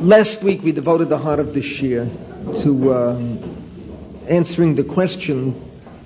Last week we devoted the heart of this year to answering the question,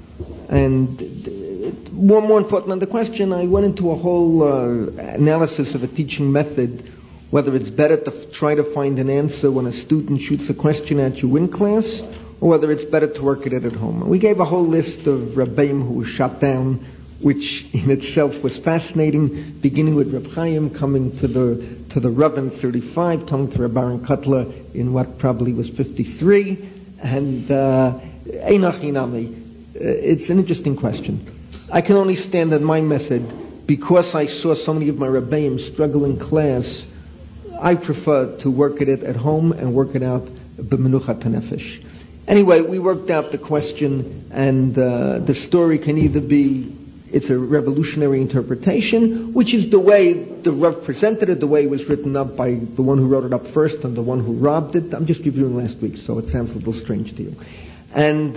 and more important than the question, I went into a whole analysis of a teaching method, whether it's better to try to find an answer when a student shoots a question at you in class, or whether it's better to work at home. We gave a whole list of Rabbeim who were shot down, which in itself was fascinating, beginning with Reb Chaim, coming to the Rav in 35, coming to Reb Aaron Kotler in what probably was 53, and Einach Inami. It's an interesting question. I can only stand on my method because I saw so many of my Rabbeim struggle in class. I prefer to work at it at home and work it out b'menuchat hanefesh. Anyway, we worked out the question, and the story can either be it's a revolutionary interpretation, which is the way the Rav presented it, the way it was written up by the one who wrote it up first and the one who robbed it. I'm just reviewing last week, so it sounds a little strange to you. And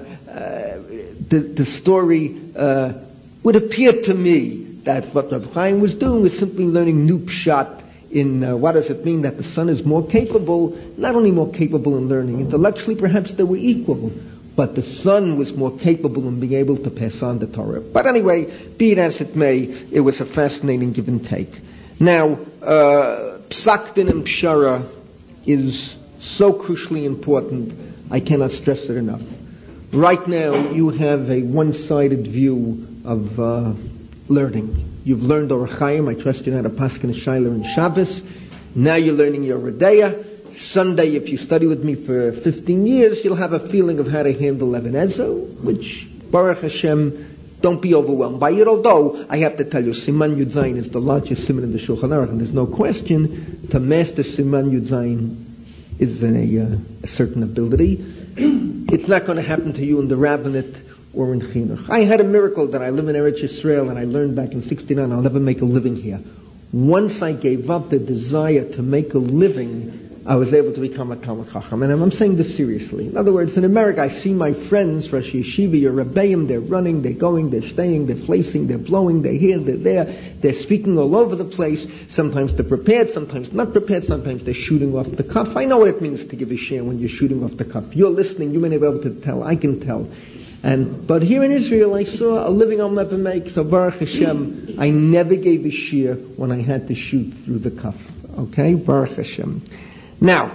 the story would appear to me that what Rav Chaim was doing was simply learning new pshat in what does it mean that the son is more capable, not only more capable in learning, intellectually perhaps they were equal, but the son was more capable in being able to pass on the Torah. But anyway, be it as it may, it was a fascinating give and take. Now, Psak Din and Pshara is so crucially important, I cannot stress it enough. Right now, you have a one-sided view of learning. You've learned Orach Chaim. I trust you know how to Paskin Shaila and Shabbos. Now you're learning your Redeya. Sunday, if you study with me for 15 years, you'll have a feeling of how to handle Even Ezer, which, Baruch Hashem, don't be overwhelmed by it. Although, I have to tell you, Siman Yud Zayin is the largest Siman in the Shulchan Aruch, and there's no question, to master Siman Yud Zayin is a certain ability. It's not going to happen to you in the rabbinate or in Chinuch. I had a miracle that I live in Eretz Yisrael, and I learned back in 1969, I'll never make a living here. Once I gave up the desire to make a living, I was able to become a Talmid Chacham. And I'm saying this seriously. In other words, in America, I see my friends, Rosh Yeshiva, your Rebbeim, they're running, they're going, they're staying, they're flacing, they're blowing, they're here, they're there, they're speaking all over the place. Sometimes they're prepared, sometimes not prepared, sometimes they're shooting off the cuff. I know what it means to give a share when you're shooting off the cuff. You're listening, you may not be able to tell, I can tell. But here in Israel, I saw a living I'll never make. So Baruch Hashem, I never gave a shir when I had to shoot through the cuff. Okay, Baruch Hashem. Now,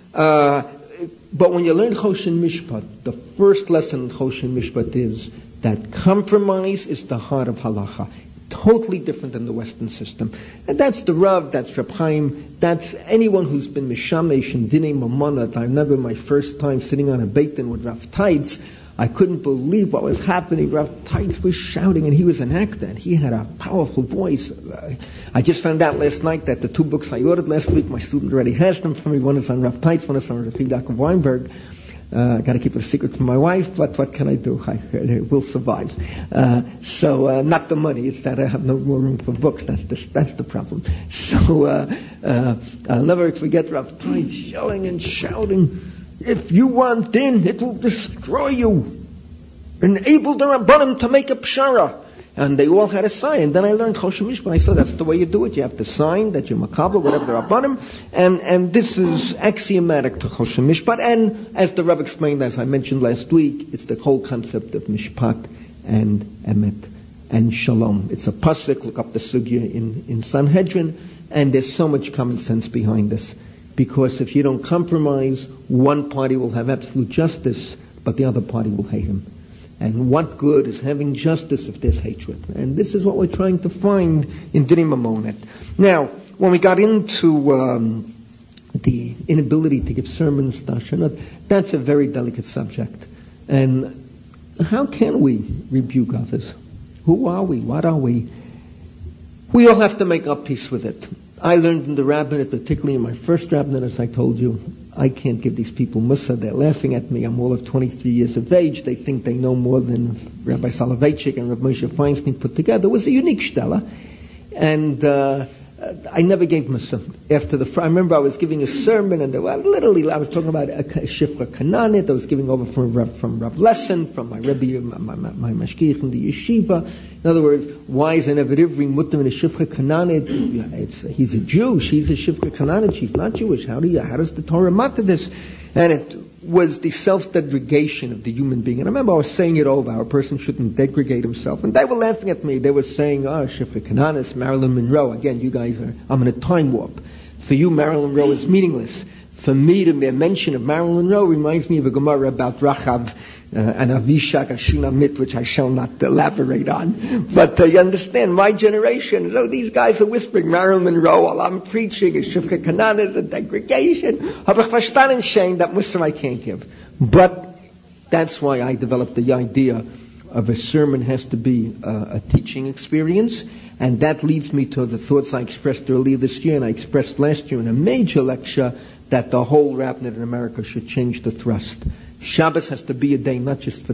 but when you learn Choshen Mishpat, the first lesson in Choshen Mishpat is that compromise is the heart of halacha. Totally different than the Western system. And that's the Rav, that's Reb Chaim, that's anyone who's been Mishamesh and Dinei Mamonat. I remember my first time sitting on a Beit Din with Rav Teitz. I couldn't believe what was happening. Rav Teitz was shouting, and he was an actor, and he had a powerful voice. I just found out last night that the two books I ordered last week, my student already has them for me. One is on Rav Teitz, one is on Rav Yaakov Weinberg. Got to keep it a secret from my wife, but what can I do? I will survive. So not the money, it's that I have no more room for books. That's the problem. So I'll never forget Rav Teitz yelling and shouting, "If you want in, it will destroy you. Enable the Rabbanim to make a pshara." And they all had a sign. And then I learned Choshen Mishpat. I said, that's the way you do it. You have to sign that you're makabel, whatever the Rabbanim. And this is axiomatic to Choshen Mishpat. And as the Rebbe explained, as I mentioned last week, it's the whole concept of Mishpat and Emet and Shalom. It's a pasuk. Look up the sugya in Sanhedrin. And there's so much common sense behind this. Because if you don't compromise, one party will have absolute justice, but the other party will hate him. And what good is having justice if there's hatred? And this is what we're trying to find in Dinei Mamonat. Now, when we got into the inability to give sermons, that's a very delicate subject. And how can we rebuke others? Who are we? What are we? We all have to make our peace with it. I learned in the rabbinate, particularly in my first rabbinate, as I told you, I can't give these people mussar. They're laughing at me. I'm all of 23 years of age. They think they know more than Rabbi Soloveitchik and Rabbi Moshe Feinstein put together. It was a unique shtela. And I never gave Mussar. I remember I was giving a sermon, and I was talking about a Shifra Kananit. I was giving over from Rav Lesson, from my Rebbe, my Mashgiach in the yeshiva. In other words, why is an Eved Ivri Mutter in a Shifra Kananit? He's a Jew. She's a Shifra Kananit. She's not Jewish. How does the Torah matter this? And it was the self-degradation of the human being. And I remember I was saying it over, how a person shouldn't degrade himself. And they were laughing at me. They were saying, Shifra Kananis, Marilyn Monroe. Again, you guys I'm in a time warp. For you, Marilyn Monroe is meaningless. For me, the mention of Marilyn Monroe reminds me of a Gemara about Rachav and Avishag Ashunamit, which I shall not elaborate on. But you understand, my generation, these guys are whispering Marilyn Monroe while I'm preaching, is Shifra Kananis, a degradation. Hab ich verstanden shame that Mussar I can't give. But that's why I developed the idea of a sermon has to be a teaching experience. And that leads me to the thoughts I expressed earlier this year and I expressed last year in a major lecture, that the whole Rabbinet in America should change the thrust. Shabbos has to be a day not just for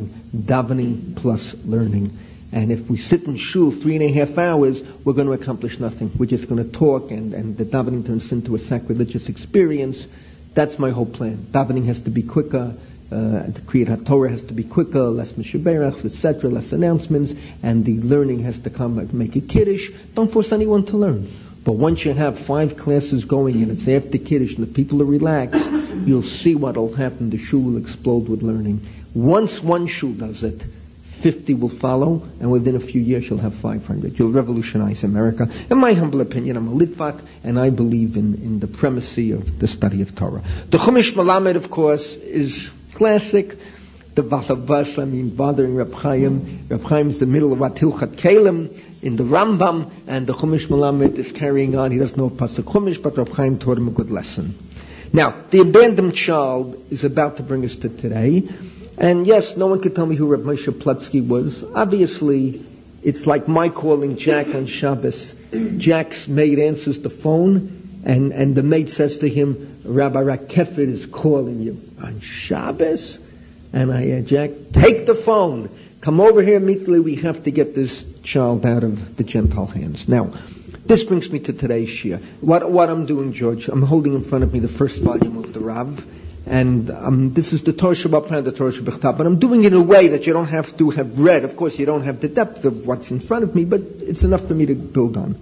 davening plus learning. And if we sit in shul 3.5 hours, we're going to accomplish nothing. We're just going to talk, and the davening turns into a sacrilegious experience. That's my whole plan. Davening has to be quicker. The Kriyat HaTorah has to be quicker, less Mishaberachs, etc., less announcements, and the learning has to come, make it Kiddush. Don't force anyone to learn. But once you have 5 classes going and it's after Kiddush and the people are relaxed, you'll see what will happen. The shul will explode with learning. Once one shul does it, 50 will follow, and within a few years you'll have 500. You'll revolutionize America. In my humble opinion, I'm a Litvat, and I believe in the primacy of the study of Torah. The Chumash Melamed, of course, is classic. The Valavas, bothering Reb Chaim. Reb Chaim is the middle of what Hilchat Kalim in the Rambam, and the Chumash Melamed is carrying on. He doesn't know Pasuk Chumash, but Reb Chaim taught him a good lesson. Now, the abandoned child is about to bring us to today. And yes, no one could tell me who Reb Moshe Plutsky was. Obviously, it's like my calling Jack on Shabbos. Jack's maid answers the phone, and the maid says to him, Rabbi Rakefet is calling you on Shabbos. And Jack, take the phone. Come over here immediately. We have to get this child out of the Gentile hands. Now, this brings me to today's Shia. What I'm doing, George, I'm holding in front of me the first volume of the Rav. And this is the Torah Shabbat, the Torah Shabbat. But I'm doing it in a way that you don't have to have read. Of course, you don't have the depth of what's in front of me, but it's enough for me to build on.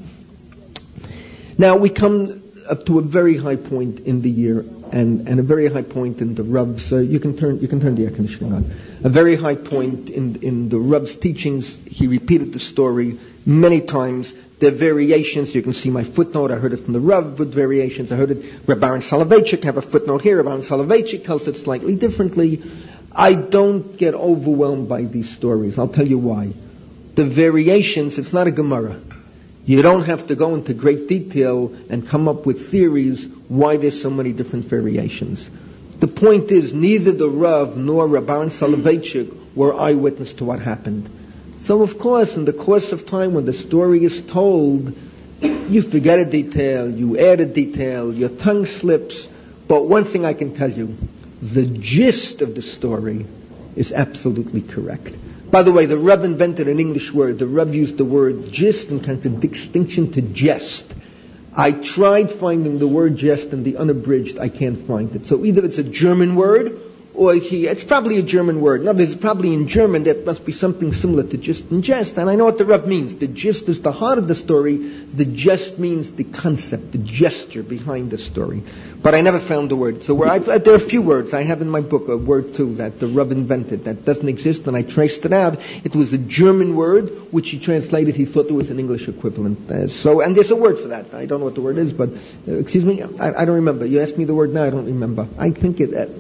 Now, we come up to a very high point in the year, and a very high point in the Rav's. You can turn the air conditioning on. A very high point in the Rav's teachings. He repeated the story many times. There are variations. You can see my footnote. I heard it from the Rav with variations. I heard it. Reb Aaron Soloveitchik have a footnote here. Reb Aaron Soloveitchik tells it slightly differently. I don't get overwhelmed by these stories. I'll tell you why. The variations. It's not a Gemara. You don't have to go into great detail and come up with theories why there's so many different variations. The point is, neither the Rav nor Reb Aaron Soloveitchik were eyewitness to what happened. So, of course, in the course of time, when the story is told, you forget a detail, you add a detail, your tongue slips. But one thing I can tell you, the gist of the story is absolutely correct. By the way, the Rebbe invented an English word. The Rebbe used the word gist in contradistinction to jest. I tried finding the word jest in the unabridged. I can't find it. So either it's a German word, or it's probably a German word. In other words, probably in German there must be something similar to gist and jest. And I know what the Rebbe means. The gist is the heart of the story. The jest means the concept, the gesture behind the story. But I never found the word. So there are a few words. I have in my book a word too that the Rebbe invented that doesn't exist, and I traced it out. It was a German word which he translated. He thought there was an English equivalent. And there's a word for that. I don't know what the word is, but excuse me, I don't remember. You asked me the word now, I don't remember. I think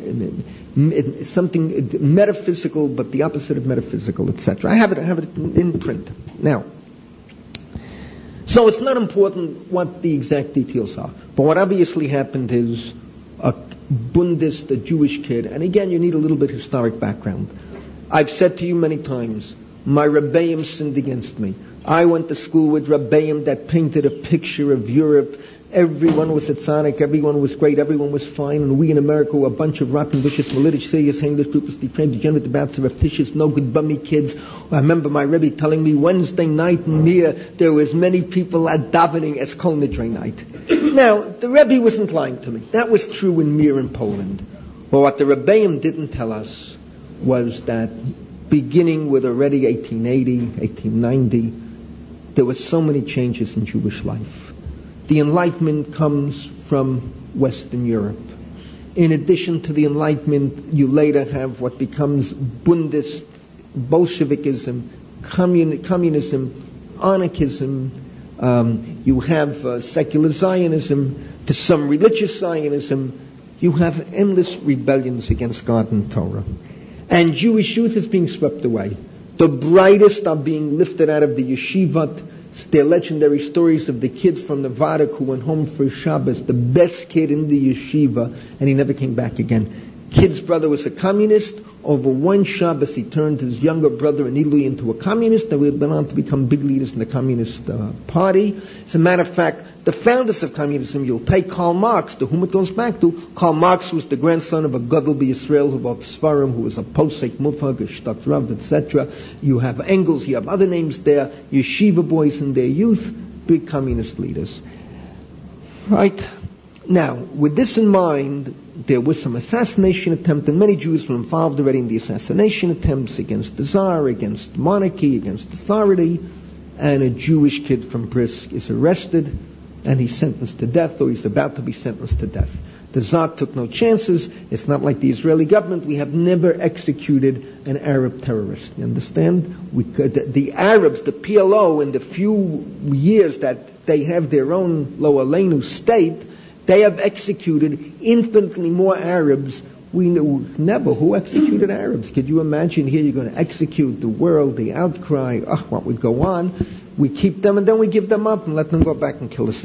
it's something metaphysical, but the opposite of metaphysical, etc. I have it in print now. So it's not important what the exact details are. But what obviously happened is a Bundist, a Jewish kid, and again you need a little bit of historic background. I've said to you many times, my Rebbeim sinned against me. I went to school with Rebbeim that painted a picture of Europe everyone was a tzaddik, everyone was great, everyone was fine, and we in America were a bunch of rotten, vicious, malicious, serious, handless, ruthless, depraved, degenerate, bad, surreptitious, no good, bummy kids. I remember my Rebbe telling me Wednesday night in Mir, there was many people at davening as Kol Nidre night. Now, the Rebbe wasn't lying to me. That was true in Mir in Poland. But what the Rebbeim didn't tell us was that beginning with already 1880, 1890, there were so many changes in Jewish life. The Enlightenment comes from Western Europe. In addition to the Enlightenment, you later have what becomes Bundist, Bolshevikism, communism, anarchism. You have secular Zionism, to some religious Zionism. You have endless rebellions against God and Torah. And Jewish youth is being swept away. The brightest are being lifted out of the yeshivat. There are legendary stories of the kid from Nevada who went home for Shabbos, the best kid in the yeshiva, and he never came back again. Kid's brother was a communist. Over one Shabbos, he turned his younger brother in Ilui into a communist, and we had been on to become big leaders in the Communist Party. As a matter of fact, the founders of communism, you'll take Karl Marx, to whom it goes back to. Karl Marx was the grandson of a Gadol b'Yisrael who wrote Sfarim, who was a Posek, Mufag, a Shtat Rav, etc. You have Engels, you have other names there, yeshiva boys in their youth, big communist leaders. Right? Now, with this in mind, there was some assassination attempt, and many Jews were involved already in the assassination attempts against the Tsar, against monarchy, against authority, and a Jewish kid from Brisk is arrested, and he's sentenced to death, or he's about to be sentenced to death. The Tsar took no chances. It's not like the Israeli government. We have never executed an Arab terrorist. You understand? The Arabs, the PLO, in the few years that they have their own Lo Aleinu state, they have executed infinitely more Arabs. We knew never who executed Arabs. Could you imagine here you're going to execute the world, the outcry, what would go on? We keep them and then we give them up and let them go back and kill us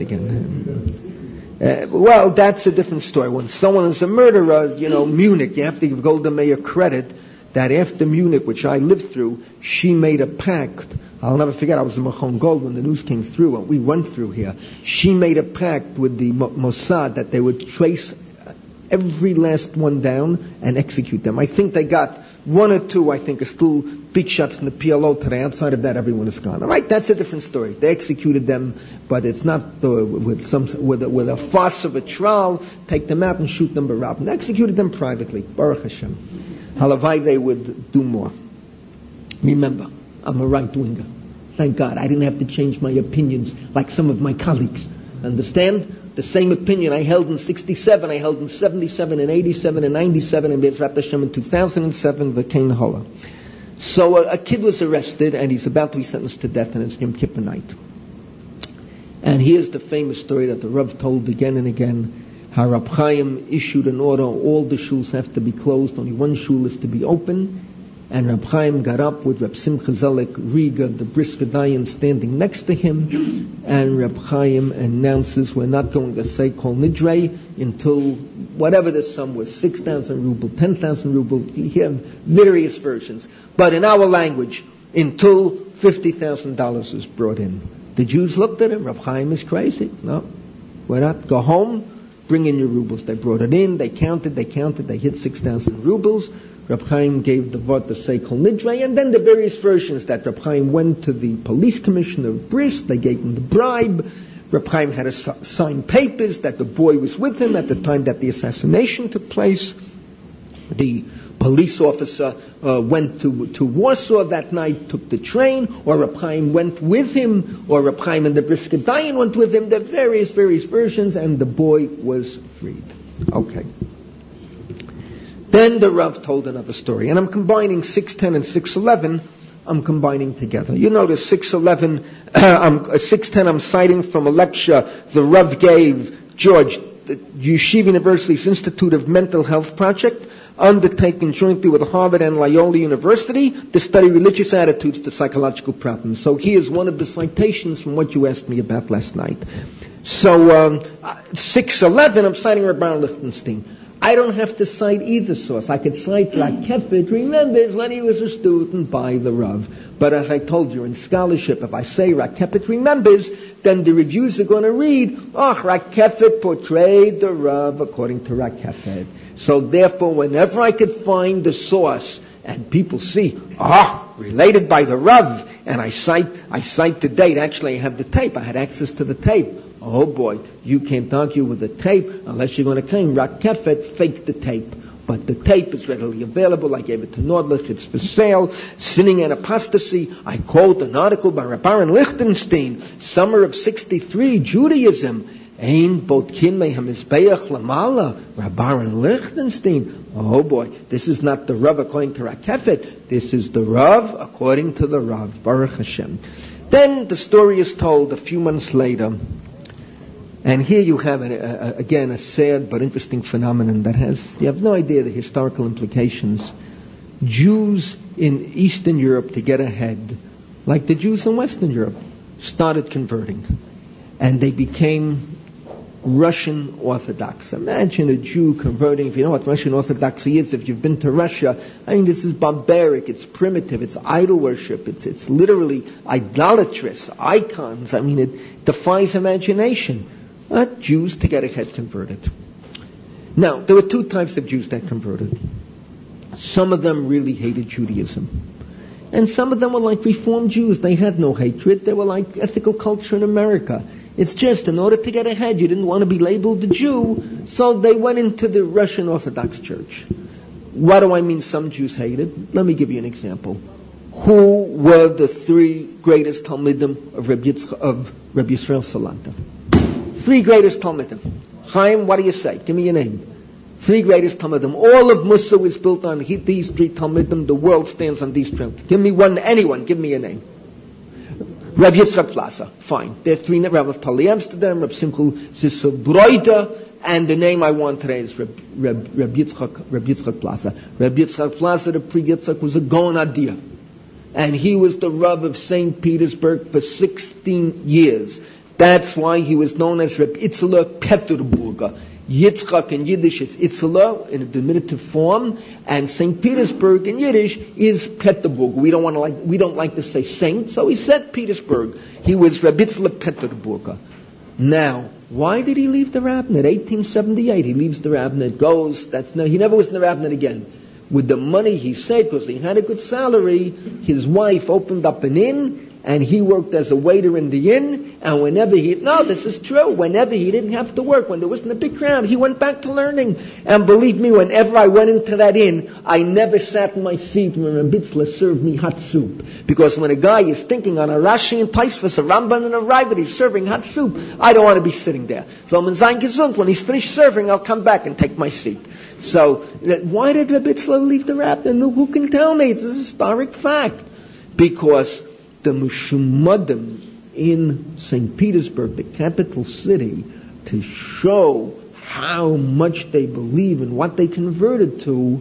again. Well, that's a different story. When someone is a murderer, Munich, you have to give Golda Meir credit that after Munich, which I lived through, she made a pact. I'll never forget, I was in Machon Gold when the news came through, and we went through here. She made a pact with the Mossad that they would trace every last one down and execute them. I think they got one or two, are still big shots in the PLO today. Outside of that, everyone is gone. All right, that's a different story. They executed them, but it's not with a farce of a trial, take them out and shoot them barab. They executed them privately. Baruch Hashem. Halavai, they would do more. Remember, I'm a right-winger. Thank God. I didn't have to change my opinions like some of my colleagues. Understand? The same opinion I held in 67, I held in 77 and 87 and 97 and Bezrat Hashem in 2007, V'kein Hola. So a kid was arrested and he's about to be sentenced to death, and it's Yom Kippur night. And here's the famous story that the Rav told again and again. How Rab Chaim issued an order, all the shuls have to be closed, only one shul is to be open. And Rab Chaim got up with Rab Simcha Zalek Riga, the Brisker Dayan, standing next to him. And Rab Chaim announces, we're not going to say Kol Nidre until whatever the sum was, 6,000 ruble, 10,000 ruble. You hear various versions. But in our language, until $50,000 is brought in. The Jews looked at him. Rab Chaim is crazy. No, we're not. Go home, bring in your rubles. They brought it in, they counted, they hit 6,000 rubles. Rab Chaim gave the word to say Kol Nidre, and then the various versions that Rab Chaim went to the police commissioner of Brisk, they gave him the bribe. Rab Chaim had to sign papers that the boy was with him at the time that the assassination took place. The police officer went to Warsaw that night, took the train, or Rab Chaim went with him, or Rab Chaim and the Brisker Dayan went with him. There are various versions, and the boy was freed. Okay. Then the Rav told another story, and I'm combining 610 and 611. I'm combining together. You notice 611, 610. I'm citing from a lecture the Rav gave George, the Yeshiva University's Institute of Mental Health Project, undertaken jointly with Harvard and Loyola University to study religious attitudes to psychological problems. So here's one of the citations from what you asked me about last night. So 611, I'm citing Rabbi Lichtenstein. I don't have to cite either source. I could cite Rakefet remembers when he was a student by the Rav. But as I told you, in scholarship, if I say Rakefet remembers, then the reviews are going to read, Rakefet portrayed the Rav according to Rakefet. So therefore, whenever I could find the source, and people see, related by the Rav, and I cite the date. Actually, I have the tape. I had access to the tape. Oh boy, you can't argue with the tape unless you're going to claim Rakefet faked the tape. But the tape is readily available. I gave it to Nordlich. It's for sale. Sinning and Apostasy. I quote an article by Rabbi Lichtenstein, summer of 63, Judaism. Ein Botkin Mehamizbeach Lamala, Rabbi Lichtenstein. Oh boy, this is not the Rav according to Rakefet. This is the Rav according to the Rav. Baruch Hashem. Then the story is told a few months later. And here you have, again, a sad but interesting phenomenon that you have no idea the historical implications. Jews in Eastern Europe, to get ahead, like the Jews in Western Europe, started converting. And they became Russian Orthodox. Imagine a Jew converting. If you know what Russian Orthodoxy is, if you've been to Russia, I mean, this is barbaric, it's primitive, it's idol worship, it's literally idolatrous, icons. I mean, it defies imagination. Jews, to get ahead, converted. Now, there were two types of Jews that converted. Some of them really hated Judaism. And some of them were like Reformed Jews. They had no hatred. They were like ethical culture in America. It's just, in order to get ahead, you didn't want to be labeled a Jew, so they went into the Russian Orthodox Church. What do I mean some Jews hated? Let me give you an example. Who were the three greatest Talmidim of Rabbi Yisrael Salanter? Three greatest Talmidim. Chaim, what do you say? Give me your name. Three greatest Talmidim. All of Musa was built on these three Talmidim. The world stands on these three. Give me one, anyone. Give me a name. Reb Yitzchak Plaza. Fine. There are three. Reb Naftali Amsterdam, Reb Simchel Zisselbroida, and the name I want today is Reb Yitzchak Plaza. Reb Yitzchak Plaza, the pre-Yitzchak, was a Gaon Adir. And he was the Rav of St. Petersburg for 16 years. That's why he was known as Reb Itzler Peterburger. Yitzchak in Yiddish is Itzler in a diminutive form, and St. Petersburg in Yiddish is Peterburg. We don't like to say Saint, so he said Petersburg. He was Reb Itzler Peterburger. Now, why did he leave the rabbinate? 1878, he leaves the rabbinate, he never was in the rabbinate again. With the money he saved, because he had a good salary, his wife opened up an inn, and he worked as a waiter in the inn, and whenever this is true, whenever he didn't have to work, when there wasn't a big crowd, he went back to learning. And believe me, whenever I went into that inn, I never sat in my seat when Reb Itzler served me hot soup. Because when a guy is thinking on a Rashi and Taisvus, a Ramban and a Ravid, he's serving hot soup, I don't want to be sitting there. So I'm Zayin Gesund, when he's finished serving, I'll come back and take my seat. So, why did Reb Itzler leave the rabbinate? Who can tell me? It's a historic fact. Because the Meshumadim in St. Petersburg, the capital city, to show how much they believe in what they converted to,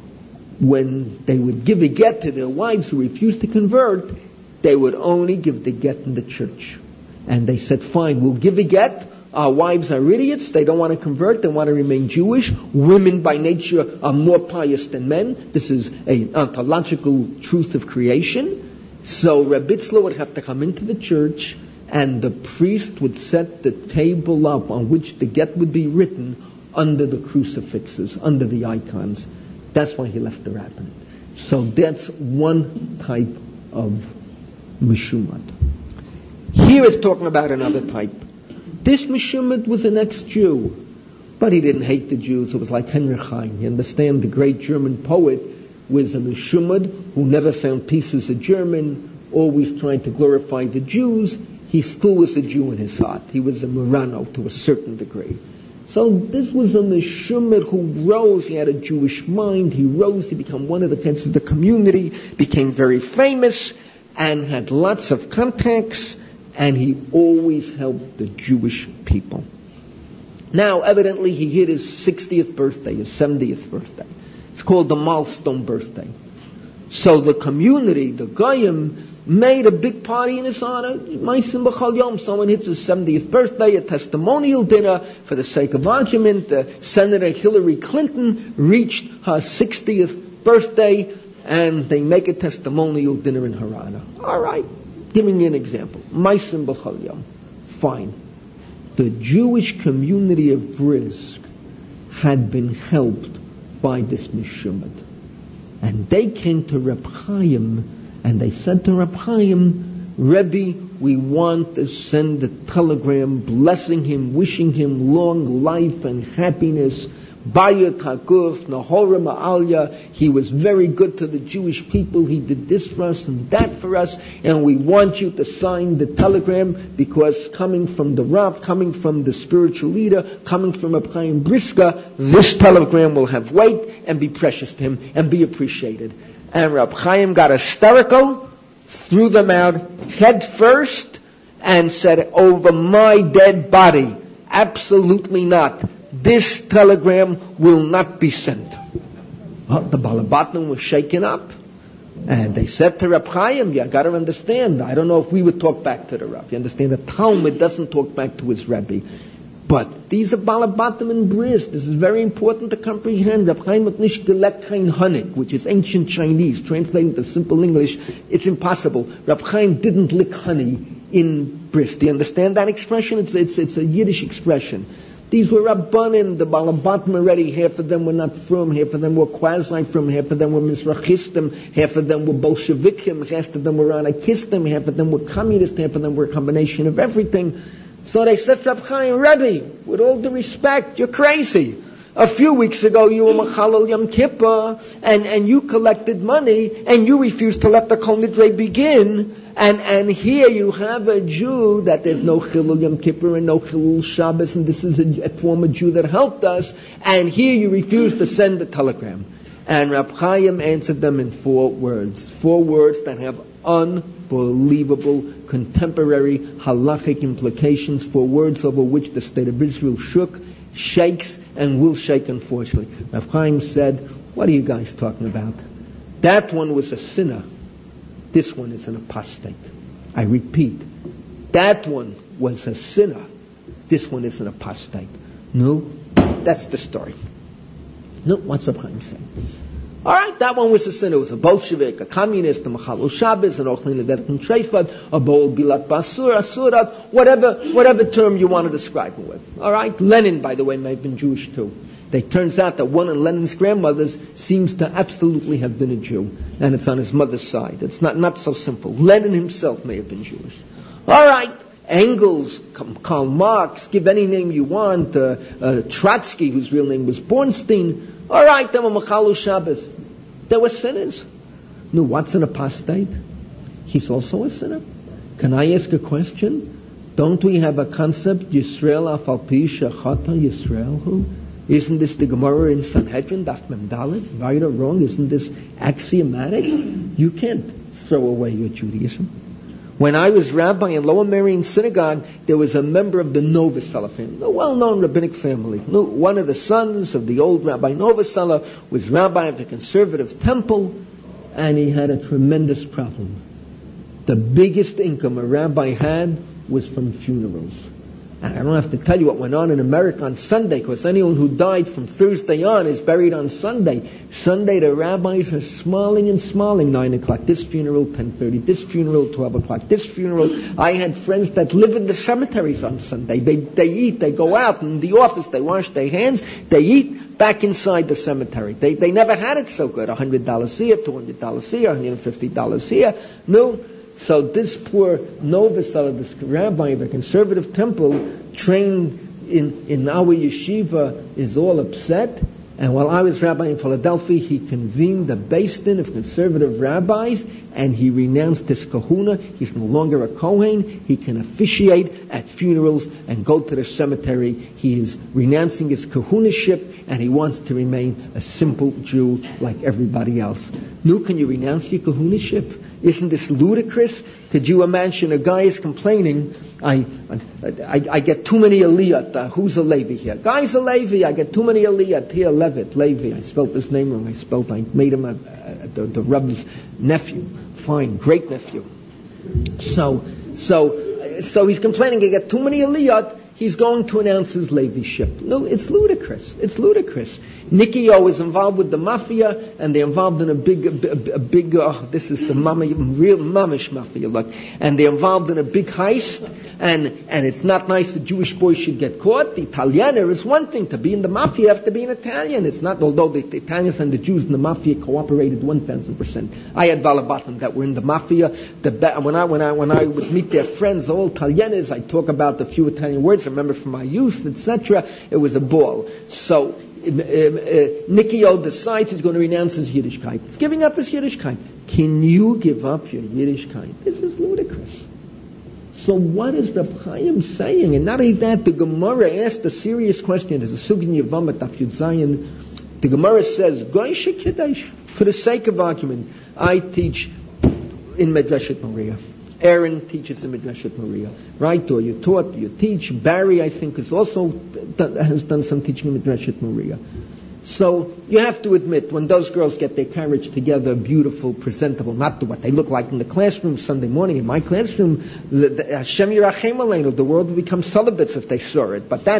when they would give a get to their wives who refused to convert, they would only give the get in the church. And they said, fine, we'll give a get. Our wives are idiots. They don't want to convert. They want to remain Jewish. Women by nature are more pious than men. This is an ontological truth of creation. So Reb Itzler would have to come into the church, and the priest would set the table up on which the get would be written under the crucifixes, under the icons. That's why he left the rabbinate. So that's one type of Meshumad. Here it's talking about another type. This Meshumad was an ex-Jew, but he didn't hate the Jews. It was like Heinrich Heine. You understand, the great German poet was a Meshumad who never found peace as a German, always trying to glorify the Jews. He still was a Jew in his heart. He was a Marano to a certain degree. So this was a Meshumad who rose. He had a Jewish mind. He rose. He became one of the heads of the community, became very famous, and had lots of contacts, and he always helped the Jewish people. Now, evidently, he hit his 60th birthday, his 70th birthday. It's called the milestone birthday. So the community, the Goyim, made a big party in his honor. Ma'asim b'chol yom. Someone hits his 70th birthday, a testimonial dinner. For the sake of argument, Senator Hillary Clinton reached her 60th birthday, and they make a testimonial dinner in her honor. All right, giving you an example. Ma'asim b'chol yom. Fine. The Jewish community of Brisk had been helped by this Mishumad. And they came to Reb Chaim, and they said to Reb Chaim, Rebbe, we want to send a telegram blessing him, wishing him long life and happiness. Bayat Hakuf, Nahora Ma'alya, he was very good to the Jewish people, he did this for us and that for us, and we want you to sign the telegram, because coming from the Rav, coming from the spiritual leader, coming from Reb Chaim Brisker, this telegram will have weight and be precious to him and be appreciated. And Reb Chaim got hysterical, threw them out head first, and said, over my dead body, absolutely not. This telegram will not be sent. The Balabatnim was shaken up. And they said to Reb Chaim, you got to understand, I don't know if we would talk back to the Rav. You understand, the Talmud doesn't talk back to his Rebbe. But these are Balabatim and Brisk. This is very important to comprehend. Reb Chaim hat nicht gelegt kein Honig, which is ancient Chinese. Translated to simple English, it's impossible. Reb Chaim didn't lick honey in Brisk. Do you understand that expression? It's a Yiddish expression. These were Rabbanim, the Balabatim already, half of them were not from, half of them were quasi-from, half of them were Mizrachistim, half of them were Bolshevikim, half of them were Anarchistim, half of them were communists, half of them were a combination of everything. So they said to Reb Chaim, Rebbe, with all due respect, you're crazy. A few weeks ago you were Machalal Yom Kippur, and you collected money, and you refused to let the Kol Nidre begin, and here you have a Jew that there's no Chilul Yom Kippur and no Chilul Shabbos, and this is a former Jew that helped us, and here you refuse to send the telegram. And Reb Chaim answered them in 4 words that have unbelievable contemporary halachic implications, 4 words over which the state of Israel shook, shakes, and will shake, unfortunately. Reb Chaim said, what are you guys talking about? That one was a sinner. This one is an apostate. I repeat, that one was a sinner. This one is an apostate. No, that's the story. No, what's Reb Chaim saying? All right, that one was a sinner. It was a Bolshevik, a communist, a Machalul Shabbos, an Ochlin Levet Treifat, a Bol Bilat Basur, Asurat, whatever term you want to describe him with. All right, Lenin, by the way, may have been Jewish too. It turns out that one of Lenin's grandmothers seems to absolutely have been a Jew, and it's on his mother's side. It's not so simple. Lenin himself may have been Jewish. All right, Engels, Karl Marx, give any name you want, Trotsky, whose real name was Bornstein. All right, they were Machalul Shabbos. They were sinners. No, what's an apostate? He's also a sinner. Can I ask a question? Don't we have a concept, Yisrael afal pi shechata Yisrael hu? Isn't this the Gemara in Sanhedrin, Daf Mem Dalet? Right or wrong? Isn't this axiomatic? You can't throw away your Judaism. When I was rabbi in Lower Merion Synagogue, there was a member of the Novosela family, a well-known rabbinic family. One of the sons of the old Rabbi Novosela was rabbi of a conservative temple, and he had a tremendous problem. The biggest income a rabbi had was from funerals. And I don't have to tell you what went on in America on Sunday, because anyone who died from Thursday on is buried on Sunday. Sunday, the rabbis are smiling and smiling. 9 o'clock this funeral, 10:30 this funeral, 12 o'clock this funeral. I had friends that live in the cemeteries on Sunday. They eat, they go out in the office, they wash their hands, they eat back inside the cemetery. They never had it so good. $100 here, $200 here, $150 here. No. So this poor Novosela, this rabbi of a conservative temple, trained in our yeshiva, is all upset. And while I was rabbi in Philadelphia, he convened the Beis Din of conservative rabbis, and he renounced his kahuna. He's no longer a Kohen. He can officiate at funerals and go to the cemetery. He is renouncing his kahunaship, and he wants to remain a simple Jew like everybody else. Nu, can you renounce your kahunaship? Isn't this ludicrous? Could you imagine a guy is complaining, I get too many aliyat. Who's a Levi here? Guy's a Levi. I get too many aliyat. Here, Levitt, Levi. I spelled his name wrong. I made him the Rebbe's nephew. Fine, great nephew. So he's complaining he got too many aliyot. He's going to announce his Levi-ship. No, it's ludicrous. It's ludicrous. Nikio is involved with the mafia, and they're involved in a big, this is the real mamish mafia, look. And they're involved in a big heist, and it's not nice a Jewish boy should get caught. The Italiener is one thing. To be in the mafia, you have to be an Italian. It's not, although the Italians and the Jews in the mafia cooperated 1,000%. I had Balabatim that were in the mafia. When I would meet their friends, all Italianos, I talk about a few Italian words I remember from my youth, etc. It was a ball. So Nikio decides he's going to renounce his Yiddishkeit. He's giving up his Yiddishkeit. Can you give up your Yiddishkeit? This is ludicrous. So what is Reb Chaim saying? And not only that, the Gemara asked a serious question. There's a Sugin Yevamah Daf Yud Zayin. The Gemara says, Goyshe Kiddush. For the sake of argument, I teach in Medreshet Maria. Aaron teaches in Medreshet Maria. Right? Or you taught, you teach. Barry, I think, has done some teaching in Medreshet Maria. So you have to admit, when those girls get their carriage together, beautiful, presentable, not what they look like in the classroom Sunday morning. In my classroom, Hashem Yirachem Aleinu, the world would become celibates if they saw it. But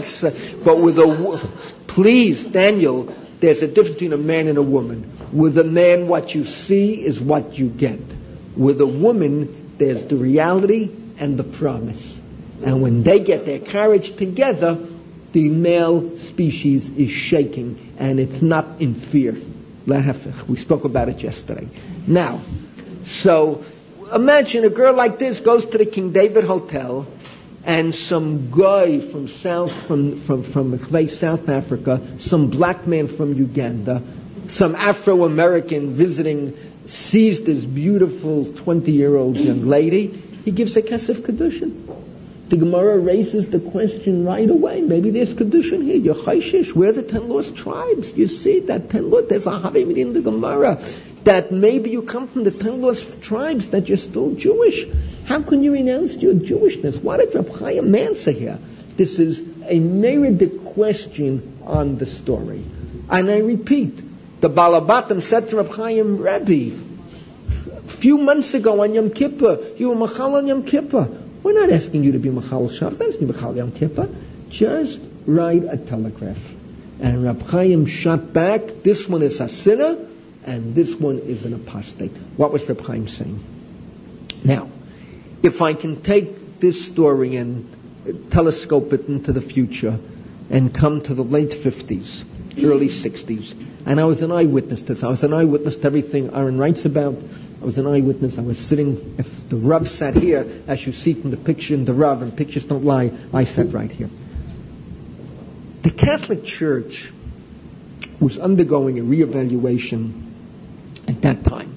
please, Daniel, there's a difference between a man and a woman. With a man, what you see is what you get. With a woman, there's the reality and the promise. And when they get their carriage together, the male species is shaking, and it's not in fear. We spoke about it yesterday. Now, so imagine a girl like this goes to the King David Hotel, and some guy from South Africa, some black man from Uganda, some Afro-American visiting, sees this beautiful 20-year-old young lady. He gives a kesef kedushin. The Gemara raises the question right away. Maybe there's kedushin here. You're chayshish. We're the 10 lost tribes. You see that 10 lost. There's a havim in the Gemara that maybe you come from the 10 lost tribes, that you're still Jewish. How can you renounce your Jewishness? What did Reb Chaim answer here? This is a merited question on the story. And I repeat, the Balabatim said to Reb Chaim, Rebbe, a few months ago on Yom Kippur, you were Machal on Yom Kippur. We're not asking you to be Machal Shabbos, not asking you to be Machal Yom Kippur. Just write a telegraph. And Reb Chaim shot back, this one is a sinner, and this one is an apostate. What was Reb Chaim saying? Now, if I can take this story and telescope it into the future and come to the late 50s, early 60s, and I was an eyewitness to this. I was an eyewitness to everything Aaron writes about. I was an eyewitness. I was sitting, if the Rav sat here, as you see from the picture in the Rav, and pictures don't lie, I sat right here. The Catholic Church was undergoing a reevaluation at that time.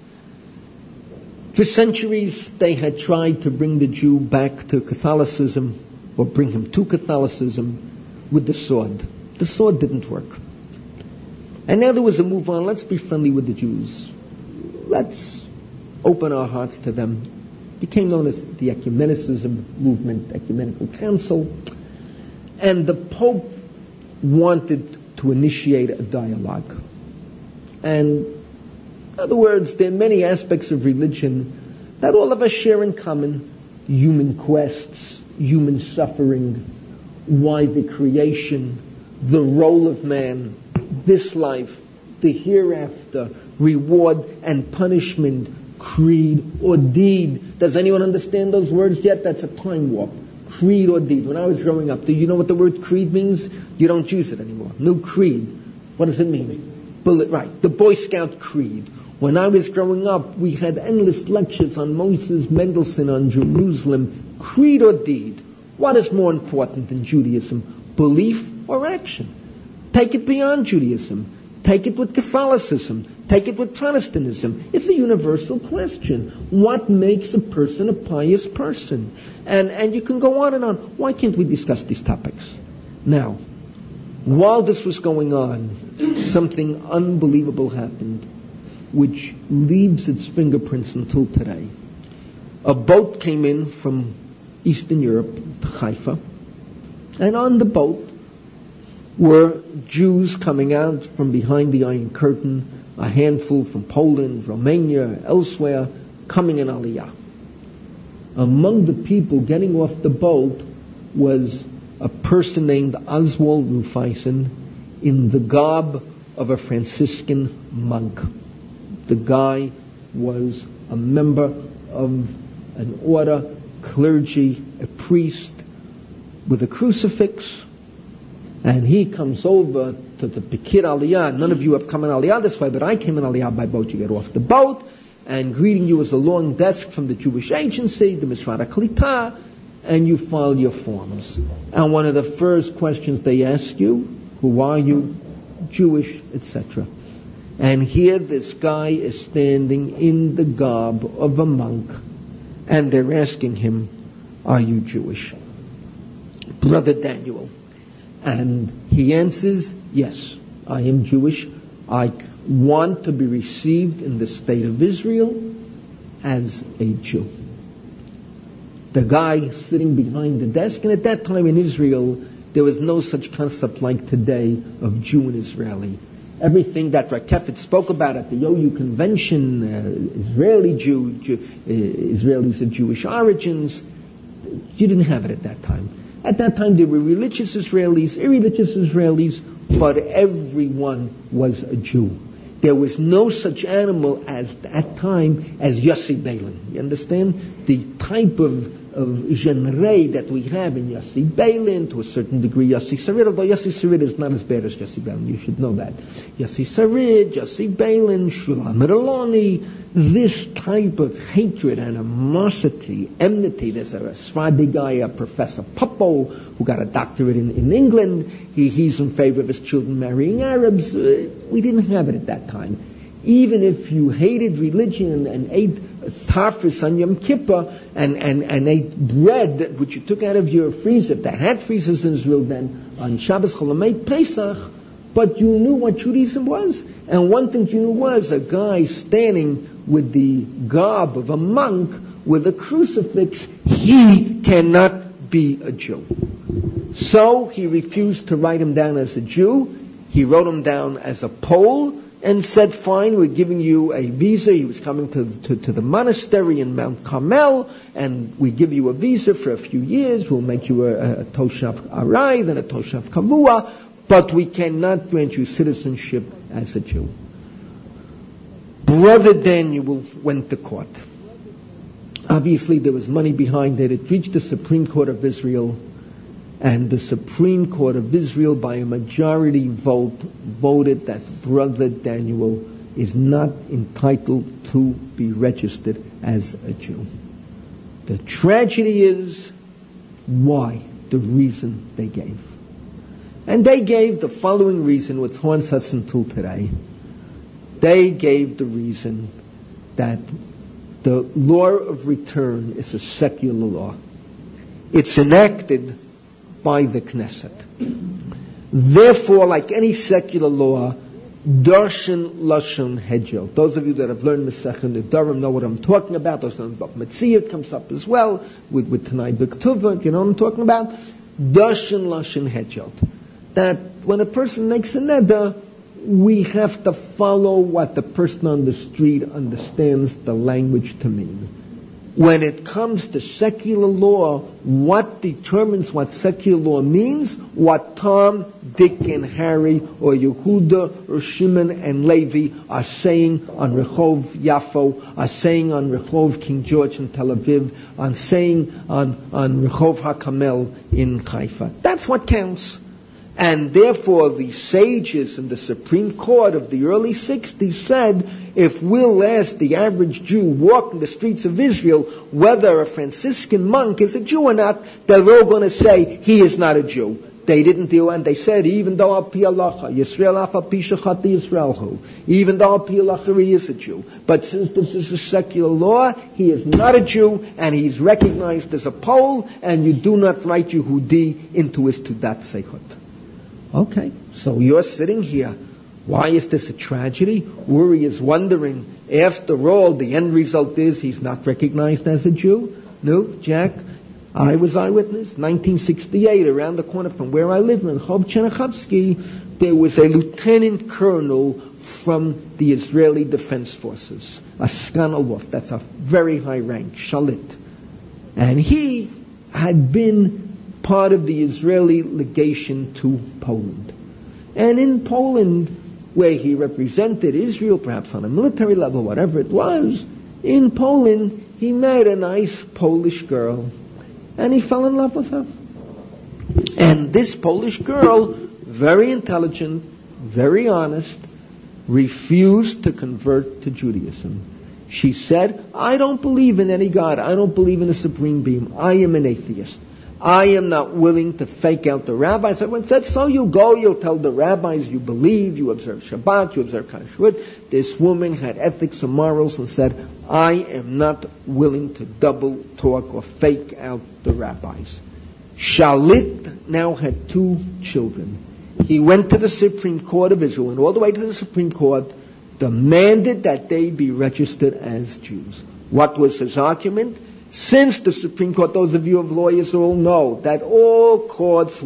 For centuries, they had tried to bring the Jew back to Catholicism, or bring him to Catholicism, with the sword. The sword didn't work. And now there was a move on. Let's be friendly with the Jews. Let's open our hearts to them. It became known as the Ecumenicism movement, Ecumenical Council. And the Pope wanted to initiate a dialogue. And in other words, there are many aspects of religion that all of us share in common. Human quests, human suffering, why the creation, the role of man, this life, the hereafter, reward and punishment, creed or deed. Does anyone understand those words yet? That's a time warp. Creed or deed. When I was growing up, do you know what the word creed means? You don't use it anymore. No creed. What does it mean? Bullet, right. The Boy Scout creed. When I was growing up, we had endless lectures on Moses Mendelssohn, on Jerusalem. Creed or deed. What is more important in Judaism? Belief or action? Take it beyond Judaism. Take it with Catholicism. Take it with Protestantism. It's a universal question. What makes a person a pious person? And you can go on and on. Why can't we discuss these topics? Now, while this was going on, something unbelievable happened, which leaves its fingerprints until today. A boat came in from Eastern Europe to Haifa, and on the boat were Jews coming out from behind the Iron Curtain, a handful from Poland, Romania, elsewhere, coming in Aliyah. Among the people getting off the boat was a person named Oswald Rufeisen in the garb of a Franciscan monk. The guy was a member of an order, clergy, a priest with a crucifix, and he comes over to the Pikir Aliyah. None of you have come in Aliyah this way, but I came in Aliyah by boat. You get off the boat, and greeting you is a long desk from the Jewish agency, the Mishrad HaKlita, and you file your forms. And one of the first questions they ask you, who are you, Jewish, etc. And here this guy is standing in the garb of a monk, and they're asking him, are you Jewish? Brother Daniel. And he answers, yes, I am Jewish. I want to be received in the state of Israel as a Jew. The guy sitting behind the desk, and at that time in Israel, there was no such concept like today of Jew and Israeli. Everything that Rakefet spoke about at the OU convention, Israeli Jew, Israelis of Jewish origins, you didn't have it at that time. At that time there were religious Israelis, irreligious Israelis, but everyone was a Jew. There was no such animal at that time as Yossi Beilin. You understand? The type of genre that we have in Yossi Beilin, to a certain degree Yossi Sarid, although Yossi Sarid is not as bad as Yossi Beilin, you should know that. Yossi Sarid, Yossi Beilin, Shulam Merloni, this type of hatred, animosity, enmity. There's a Sfardi guy, a Professor Popo, who got a doctorate in England. He's in favor of his children marrying Arabs. We didn't have it at that time. Even if you hated religion and ate tafris on Yom Kippur and ate bread which you took out of your freezer, they had freezers in Israel then, on Shabbos Cholamet Pesach, but you knew what Judaism was. And one thing you knew was a guy standing with the garb of a monk with a crucifix, he cannot be a Jew. So he refused to write him down as a Jew. He wrote him down as a Pole and said, fine, we're giving you a visa. He was coming to the monastery in Mount Carmel, and we give you a visa for a few years. We'll make you a Toshav Arai, then a Toshav Kavua, but we cannot grant you citizenship as a Jew. Brother Daniel went to court. Obviously there was money behind it. It reached the Supreme Court of Israel, and the Supreme Court of Israel, by a majority vote, voted that Brother Daniel is not entitled to be registered as a Jew. The tragedy is, why? The reason they gave. And they gave the following reason, which haunts us until today. They gave the reason that the law of return is a secular law. It's enacted by the Knesset. Therefore, like any secular law, Darshan Lashon Hegel. Those of you that have learned Masechet Nedarim know what I'm talking about. Those of you Metziyah comes up as well with Tanai B'Ktuva. You know what I'm talking about? Darshan Lashon Hegel. That when a person makes a neder, we have to follow what the person on the street understands the language to mean. When it comes to secular law, what determines what secular law means? What Tom, Dick, and Harry, or Yehuda, or Shimon, and Levi are saying on Rehov Yafo, are saying on Rehov King George in Tel Aviv, are saying on Rehov HaKamel in Haifa. That's what counts. And therefore the sages in the Supreme Court of the early 60s said, if we'll ask the average Jew walking the streets of Israel whether a Franciscan monk is a Jew or not, they're all going to say he is not a Jew. They didn't do, and they said, even though al pi halacha, Yisrael af al pi shechati Yisraelhu, even though al pi halacha he is a Jew. But since this is a secular law, he is not a Jew, and he's recognized as a Pole, and you do not write Yehudi into his Tudat Seichot. Okay, so you're sitting here. Why is this a tragedy? Uri is wondering, after all, the end result is he's not recognized as a Jew. No, Jack, I was eyewitness. 1968, around the corner from where I live in Rehov Chernichovsky, there was a lieutenant colonel from the Israeli Defense Forces, a Sgan Aluf, that's a very high rank, Shalit. And he had been part of the Israeli legation to Poland. And in Poland, where he represented Israel, perhaps on a military level, whatever it was, in Poland, he met a nice Polish girl, and he fell in love with her. And this Polish girl, very intelligent, very honest, refused to convert to Judaism. She said, I don't believe in any God. I don't believe in a supreme being. I am an atheist. I am not willing to fake out the rabbis. Everyone said, so you'll go, you'll tell the rabbis you believe, you observe Shabbat, you observe Kashrut. This woman had ethics and morals and said, I am not willing to double talk or fake out the rabbis. Shalit now had 2 children. He went to the Supreme Court of Israel, and all the way to the Supreme Court, demanded that they be registered as Jews. What was his argument? Since the Supreme Court, those of you of lawyers all know that all courts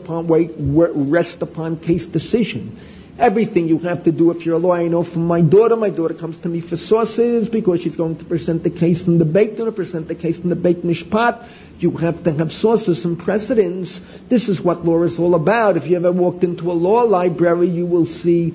rest upon case decision. Everything you have to do if you're a lawyer. I know from my daughter comes to me for sources because she's going to present the case in the Beit Din, present the case in the Beit Mishpat. You have to have sources and precedents. This is what law is all about. If you ever walked into a law library, you will see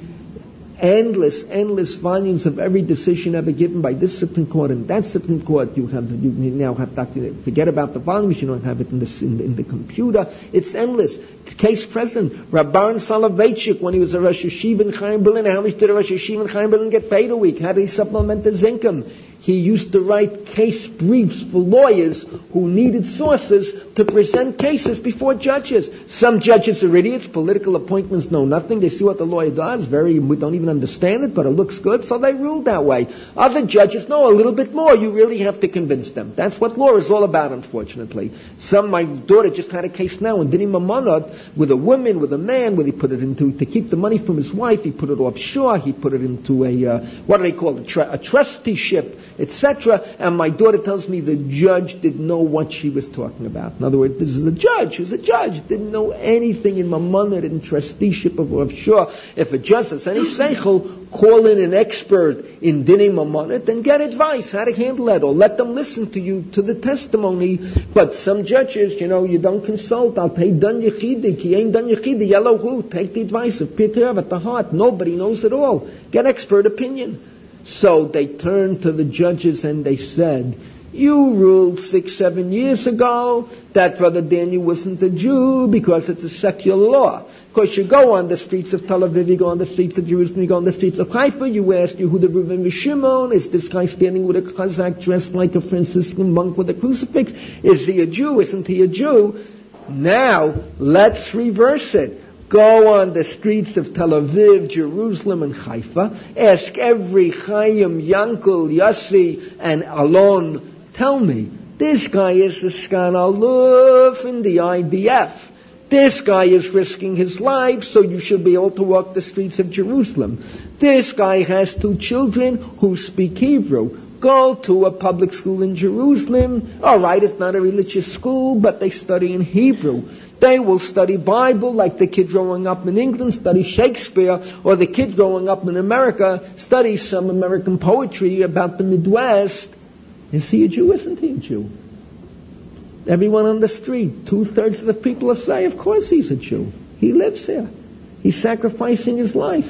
endless volumes of every decision ever given by this Supreme Court and that Supreme Court. You now have forget about the volumes. You don't have it in the computer. It's endless. Case present. Rabban Soloveitchik, when he was a Rosh Yeshiva in Chaim Berlin, how much did a Rosh Yeshiva in Chaim Berlin get paid a week? How did he supplement his income? He used to write case briefs for lawyers who needed sources to present cases before judges. Some judges are idiots. Political appointments know nothing. They see what the lawyer does. We don't even understand it, but it looks good, so they rule that way. Other judges know a little bit more. You really have to convince them. That's what law is all about, unfortunately. My daughter just had a case now in Dinim Mamonot with a woman, with a man, where he put it into, to keep the money from his wife, he put it offshore, he put it into what do they call it, a trusteeship, etc. And my daughter tells me the judge didn't know what she was talking about. In other words, this is a judge who's a judge, didn't know anything in mamonot and trusteeship of offshore. If a judge has any seichel, call in an expert in dinei mamonot and get advice how to handle that, or let them listen to you, to the testimony. But some judges, you don't consult. I'll pay dan yechidik, he ain't dan yechidik, yellow who? Take the advice of Pirkei at the heart. Nobody knows it all. Get expert opinion. So they turned to the judges and they said, you ruled 6-7 years ago that Brother Daniel wasn't a Jew because it's a secular law. Of course, you go on the streets of Tel Aviv, you go on the streets of Jerusalem, you go on the streets of Haifa, you ask Yehuda Reuven Shimon, is this guy standing with a Chazak dressed like a Franciscan monk with a crucifix? Is he a Jew? Isn't he a Jew? Now, let's reverse it. Go on the streets of Tel Aviv, Jerusalem, and Haifa. Ask every Chaim, Yankel, Yossi, and Alon, tell me, this guy is a Sgan Aluf in the IDF. This guy is risking his life, so you should be able to walk the streets of Jerusalem. This guy has 2 children who speak Hebrew. Go to a public school in Jerusalem. All right, it's not a religious school, but they study in Hebrew. They will study Bible like the kid growing up in England study Shakespeare, or the kid growing up in America studies some American poetry about the Midwest. Is he a Jew? Isn't he a Jew? Everyone on the street, 2/3 of the people will say, of course he's a Jew. He lives there. He's sacrificing his life.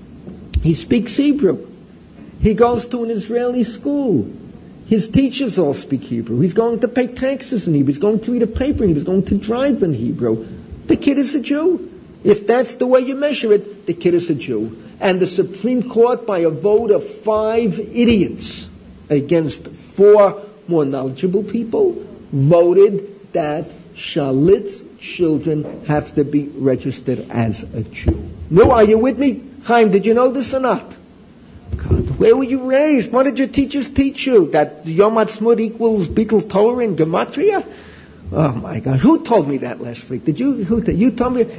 He speaks Hebrew. He goes to an Israeli school. His teachers all speak Hebrew. He's going to pay taxes in Hebrew. He's going to read a paper in Hebrew. He's going to drive in Hebrew. The kid is a Jew. If that's the way you measure it, the kid is a Jew. And the Supreme Court, by a vote of 5 idiots against 4 more knowledgeable people, voted that Shalit's children have to be registered as a Jew. No, are you with me? Chaim, did you know this or not? God, where were you raised? What did your teachers teach you? That Yom Ha'atzmaut equals Bittul Torah in Gematria? Oh my God. Who told me that last week? Did you? You told me?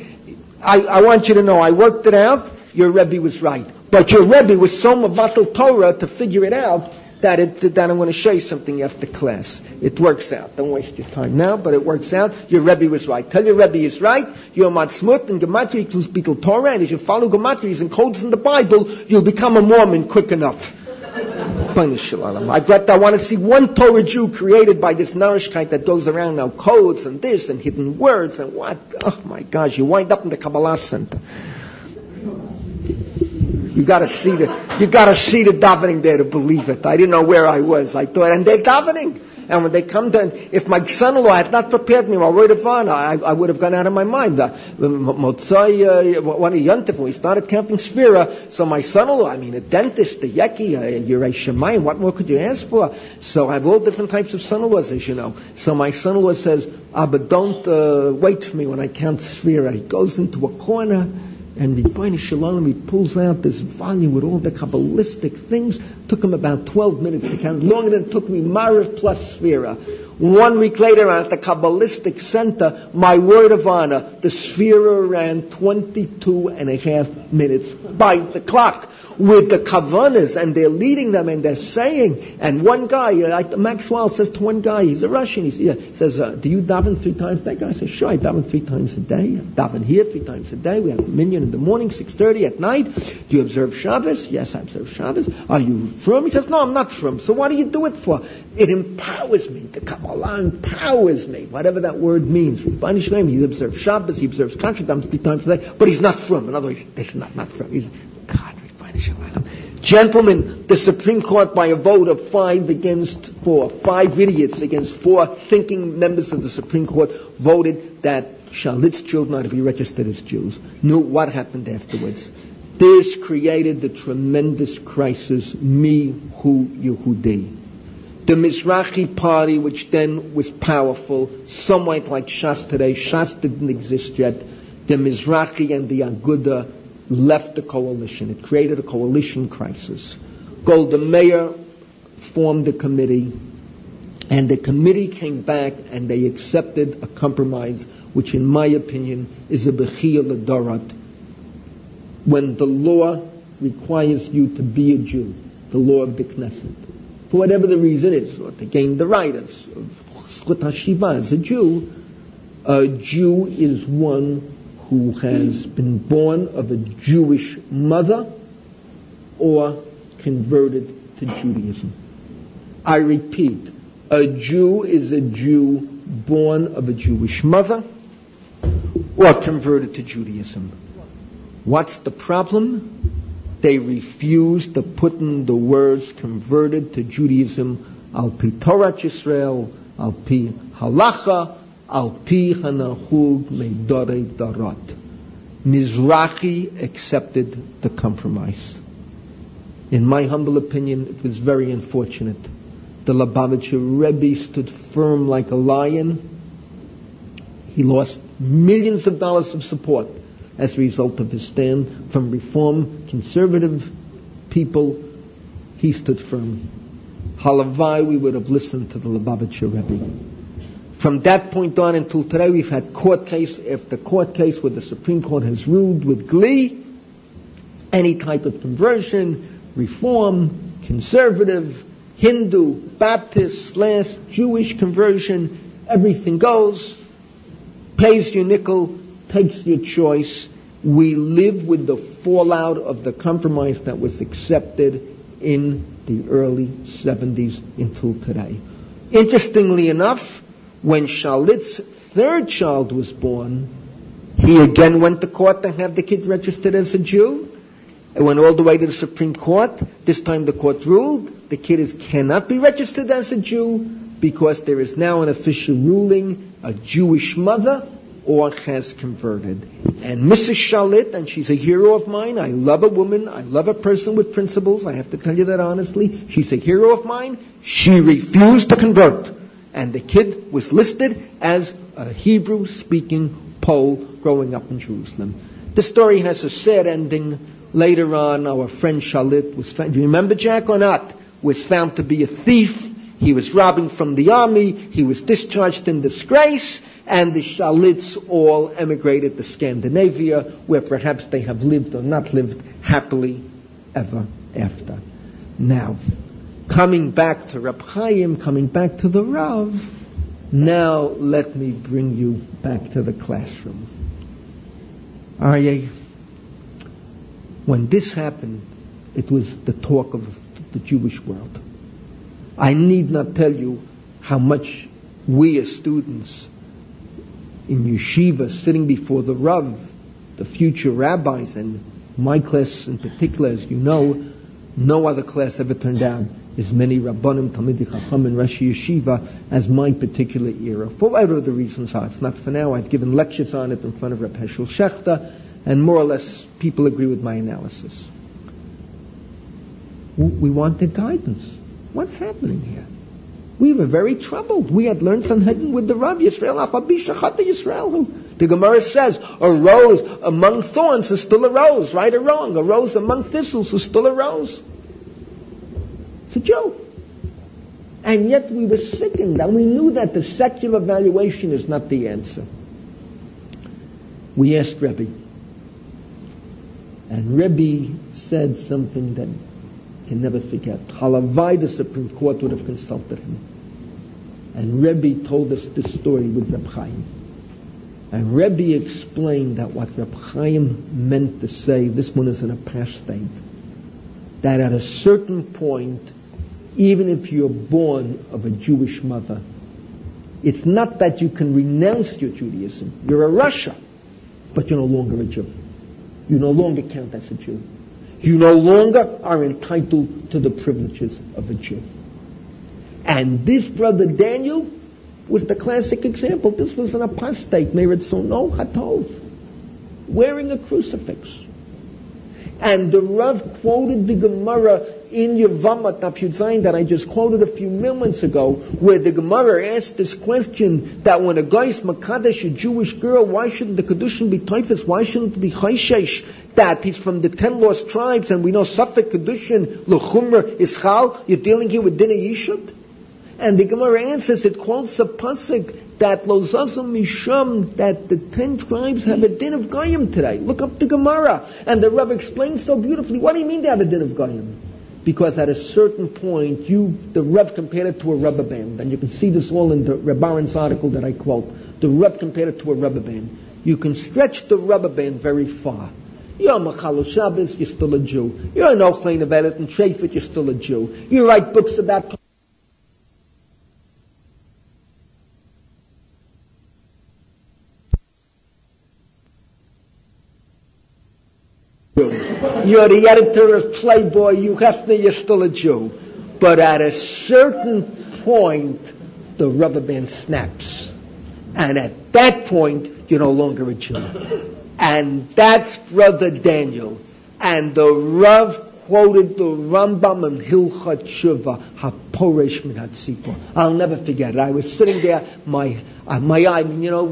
I want you to know, I worked it out. Your Rebbe was right. But your Rebbe was so Mevatel Torah to figure it out that I'm going to show you something after class. It works out. Don't waste your time now, but it works out. Your Rebbe was right. Tell your Rebbe is right. Yom Ha'atzmaut and Gematria equals Bittul Torah, and if you follow Gematrias and codes in the Bible, you'll become a Mormon quick enough. I want to see one Torah Jew created by this Narishkeit that goes around now, codes and this and hidden words and what. Oh my gosh, you wind up in the Kabbalah Center. You gotta see the davening there to believe it. I didn't know where I was. I thought, and they're davening. And when they come down, if my son-in-law had not prepared me my word of honor, I would have gone out of my mind. Motzai, one of Yontif, when we started counting Sphira, so my son-in-law, a dentist, a Yeki, a Yerei Shemayim, what more could you ask for? So I have all different types of son-in-laws, as you know. So my son-in-law says, but don't wait for me when I count Sphira. He goes into a corner, and Rebbeinu Shalom, he pulls out this volume with all the Kabbalistic things. Took him about 12 minutes to count, longer than it took me Mariv plus Sphira. 1 week later, at the Kabbalistic Center, my word of honor, the Sphira ran 22 and a half minutes by the clock. With the Kavanas, and they're leading them, and they're saying, and one guy, Maxwell says to one guy, he's a Russian, he says, do you daven 3 times a day? Guy says, sure, I daven 3 times a day. I daven here 3 times a day. We have a minyan in the morning, 6:30 at night. Do you observe Shabbos? Yes, I observe Shabbos. Are you from? He says, no, I'm not from. So what do you do it for? It empowers me. The Kabbalah empowers me, whatever that word means. He observes Shabbos, he observes Kashrut, davens 3 times a day, but he's not from. In other words, he's not from. He's, God, gentlemen, the Supreme Court, by a vote of 5 against 4, 5 idiots against 4 thinking members of the Supreme Court, voted that Shalit's children are to be registered as Jews. Knew what happened afterwards. This created the tremendous crisis, Mihu Yehudi. The Mizrahi party, which then was powerful, somewhat like Shas today. Shas didn't exist yet. The Mizrahi and the Aguda left the coalition. It created a coalition crisis. Golda Meir formed a committee, and the committee came back and they accepted a compromise, which in my opinion is a Bechiyah L'Dorat. When the law requires you to be a Jew, the law of the Knesset, for whatever the reason is, or to gain the right of Zchut HaShiva as a Jew is one who has been born of a Jewish mother or converted to Judaism. I repeat, a Jew is a Jew born of a Jewish mother or converted to Judaism. What's the problem? They refuse to put in the words converted to Judaism, al pi Torah Yisrael, al pi halacha, al pi hanahug meidorei darot. Mizrahi accepted the compromise. In my humble opinion, it was very unfortunate. The Lubavitcher Rebbe stood firm like a lion. He lost millions of dollars of support as a result of his stand from Reform conservative people. He stood firm. Halavai, we would have listened to the Lubavitcher Rebbe. From that point on until today, we've had court case after court case where the Supreme Court has ruled with glee any type of conversion, Reform, conservative, Hindu, Baptist, Jewish conversion, everything goes, pays your nickel, takes your choice. We live with the fallout of the compromise that was accepted in the early 70s until today. Interestingly enough, when Shalit's 3rd child was born, he again went to court to have the kid registered as a Jew. It went all the way to the Supreme Court. This time the court ruled the kid cannot be registered as a Jew because there is now an official ruling, a Jewish mother or has converted. And Mrs. Shalit, and she's a hero of mine, I love a woman, I love a person with principles, I have to tell you that honestly, she's a hero of mine, she refused to convert. And the kid was listed as a Hebrew-speaking Pole growing up in Jerusalem. The story has a sad ending. Later on, our friend Shalit was found, do you remember Jack or not? Was found to be a thief. He was robbing from the army. He was discharged in disgrace. And the Shalits all emigrated to Scandinavia, where perhaps they have lived or not lived happily ever after. Now, coming back to Reb Chaim, coming back to the Rav, now let me bring you back to the classroom. Aryeh, when this happened, it was the talk of the Jewish world. I need not tell you how much we as students in yeshiva, sitting before the Rav, the future rabbis, and my class in particular, as you know, no other class ever turned out as many Rabbanim, Talmidei Chacham, and Rashi Yeshiva as my particular era. For whatever the reasons are, it's not for now. I've given lectures on it in front of Reb Heschel Shechter, and more or less people agree with my analysis. We wanted guidance. What's happening here? We were very troubled. We had learned Sanhedrin with the Rav Yisrael, Afabishachata Yisrael, who the Gemara says a rose among thorns is still a rose, right or wrong? A rose among thistles is still a rose. It's a joke. And yet we were sickened, and we knew that the secular valuation is not the answer. We asked Rebbe, and Rebbe said something that I can never forget. Halavai, the Supreme Court, would have consulted him. And Rebbe told us this story with Reb Chaim. And Rebbe explained that what Reb Chaim meant to say, this one is in a past state, that at a certain point, even if you're born of a Jewish mother, it's not that you can renounce your Judaism. You're a Russia, but you're no longer a Jew. You no longer count as a Jew. You no longer are entitled to the privileges of a Jew. And this brother Daniel was the classic example. This was an apostate, Meretzono Hatov, wearing a crucifix. And the Rav quoted the Gemara in Yevamot Daf Yud Zayin that I just quoted a few moments ago, where the Gemara asked this question, that when a guy is Makadesh, a Jewish girl, why shouldn't the Kedushin be Taifas? Why shouldn't it be Chayshesh? That he's from the 10 lost tribes, and we know Safek Kedushin, L'chumr, Ischal, you're dealing here with Dinah Yishut? And the Gemara answers, it quotes a pasuk that Lo Zazum Misham, that the 10 tribes have a din of Goyim today. Look up the Gemara. And the Rav explains so beautifully, what do you mean they have a din of Goyim? Because at a certain point, the Rav compared it to a rubber band. And you can see this all in the Reb Aron's article that I quote. The Rav compared it to a rubber band. You can stretch the rubber band very far. You're a Machalu Shabbos, you're still a Jew. You're an Ochlain of Elet and Shafet, you're still a Jew. You write books about you're the editor of Playboy, you're still a Jew. But at a certain point, the rubber band snaps. And at that point, you're no longer a Jew. And that's Brother Daniel. And the Rav quoted the Rambam in Hilchot Shuvah, HaPoresh Min HaTzipor. I'll never forget it. I was sitting there, my eye,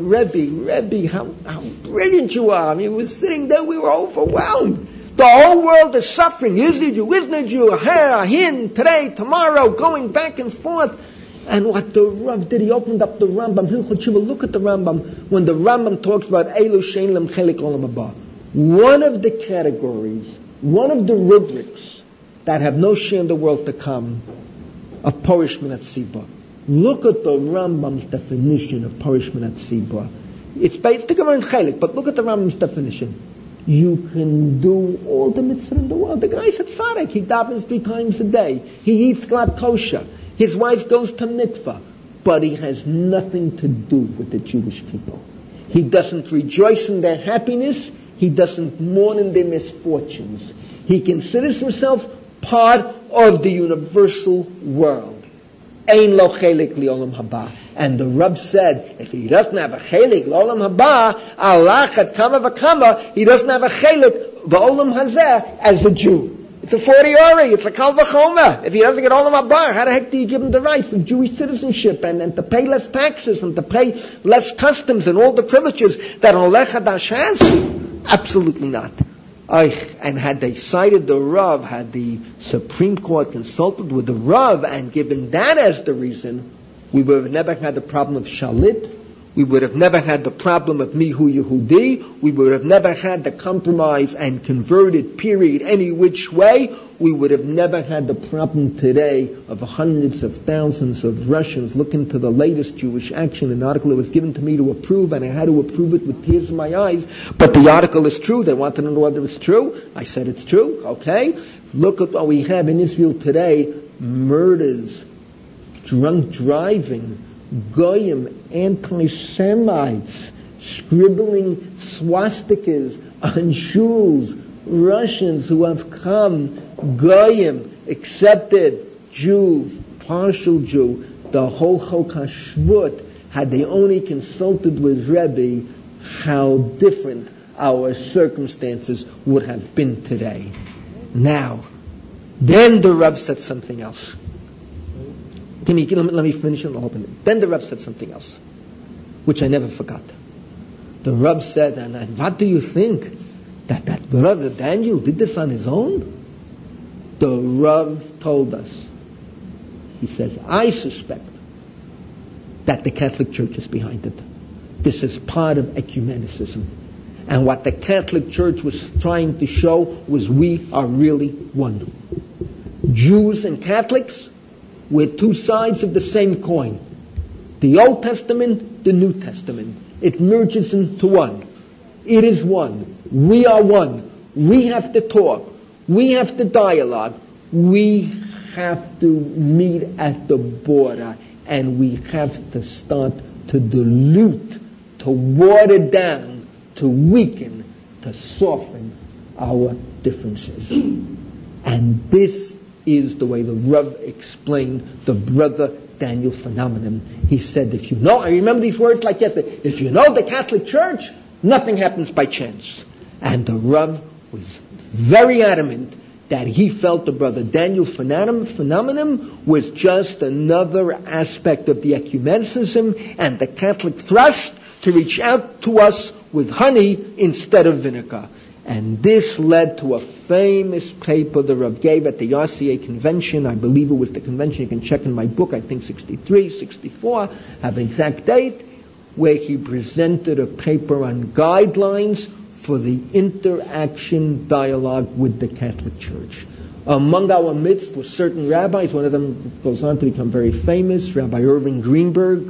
Rebbe, how brilliant you are. I mean, we were sitting there, we were overwhelmed. The whole world is suffering. Is the Jew, isn't the Jew, a hin, today, tomorrow, going back and forth. And what the Rav did, he opened up the Rambam, Hilchot Shuvah. Look at the Rambam, when the Rambam talks about Elu Shein Lem Chelik Olam Haba. One of the categories, one of the rubrics that have no share in the world to come, of Porish Min HaTzibur. Look at the Rambam's definition of Porish Min HaTzibur. It's the Gemara in Chelik, but look at the Rambam's definition. You can do all the mitzvah in the world. The guy's a tzaddik. He davens 3 times a day. He eats glad kosher. His wife goes to mikvah. But he has nothing to do with the Jewish people. He doesn't rejoice in their happiness. He doesn't mourn in their misfortunes. He considers himself part of the universal world. Ein lo chelik li'olam haba. And the Rav said, if he doesn't have a chelik li'olam haba, Allah at kama v'kama, he doesn't have a chelik ba'olam hazeh as a Jew. It's a 40-ori, it's a kal v'chomer. If he doesn't get olam haba, how the heck do you give him the rights of Jewish citizenship and to pay less taxes and to pay less customs and all the privileges that an Oleh Chadash has? Absolutely not. And had they cited the Rav, had the Supreme Court consulted with the Rav and given that as the reason, we would have never had the problem of Shalit, We would have never had the problem of Mihu Yehudi. We would have never had the compromise and converted period any which way. We would have never had the problem today of hundreds of thousands of Russians looking to the latest Jewish action. An article that was given to me to approve, and I had to approve it with tears in my eyes. But the article is true. They wanted to know whether it's true. I said it's true. Okay. Look at what we have in Israel today. Murders, drunk driving, goyim, anti-Semites, scribbling swastikas on shuls, Russians who have come, goyim, accepted, Jew, partial Jew, the whole Chok HaShvut. Had they only consulted with Rebbe, how different our circumstances would have been today. Now, then the Rav said something else. Let me finish and I'll open it. Then the Rav said something else, which I never forgot. The Rav said, and what do you think? That brother Daniel did this on his own? The Rav told us. He says, I suspect that the Catholic Church is behind it. This is part of ecumenicism. And what the Catholic Church was trying to show was we are really one. Jews and Catholics, we're two sides of the same coin. The Old Testament, the New Testament. It merges into one. It is one. We are one. We have to talk. We have to dialogue. We have to meet at the border. And we have to start to dilute, to water down, to weaken, to soften our differences. And this is the way the Rav explained the brother Daniel phenomenon. He said, if you know, I remember these words like yesterday, if you know the Catholic Church, nothing happens by chance. And the Rav was very adamant that he felt the brother Daniel phenomenon was just another aspect of the ecumenicism and the Catholic thrust to reach out to us with honey instead of vinegar. And this led to a famous paper the Rav gave at the RCA convention. I believe it was the convention. You can check in my book, I think 63, 64, have an exact date, where he presented a paper on guidelines for the interaction dialogue with the Catholic Church. Among our midst were certain rabbis. One of them goes on to become very famous, Rabbi Irving Greenberg,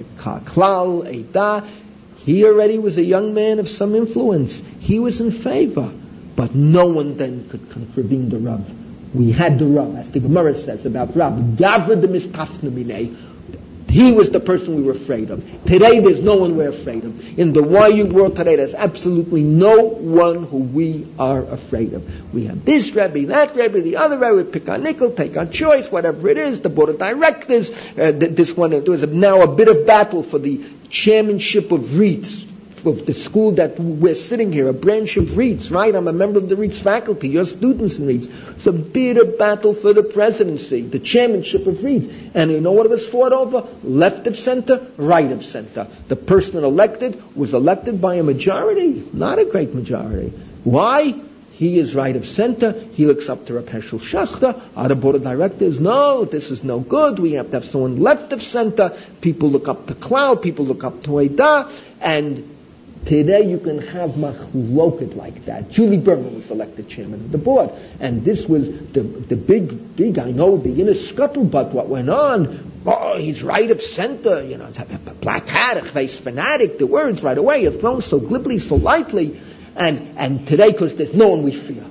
Klal, Eidah. He already was a young man of some influence. He was in favor. But no one then could contravene the Rav. We had the Rav, as the Gemara says about Rav. Gavra de mistafna minei. He was the person we were afraid of. Today there's no one we're afraid of. In the YU world today there's absolutely no one who we are afraid of. We have this Rebbe, that Rebbe, the other Rebbe, we pick our nickel, take our choice, whatever it is, the board of directors, this one, there was now a bit of battle for the chairmanship of REITs, of the school that we're sitting here, a branch of REITs, right? I'm a member of the REITs faculty, you're students in REITs. It's a bitter battle for the presidency, the chairmanship of REITs. And you know what it was fought over? Left of center, right of center. The person elected was elected by a majority, not a great majority. Why? He is right of center. He looks up to Reb Hershel Schachter. Other board of directors, no, this is no good. We have to have someone left of center. People look up to Klal. People look up to Eidah. And today you can have machloket like that. Julie Berman was elected chairman of the board. And this was the big, I know, the inner scuttlebutt, what went on. Oh, he's right of center. You know, it's a black hat, a face fanatic. The words right away are thrown so glibly, so lightly. And today, because there's no one we fear.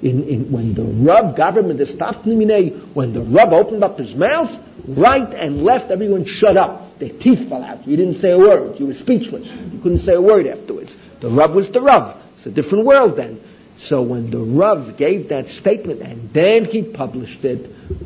When the Rav government is stopped, when the Rav opened up his mouth, right and left, everyone shut up. Their teeth fell out. You didn't say a word. You were speechless. You couldn't say a word afterwards. The Rav was the Rav. It's a different world then. So when the Rav gave that statement, and then he published it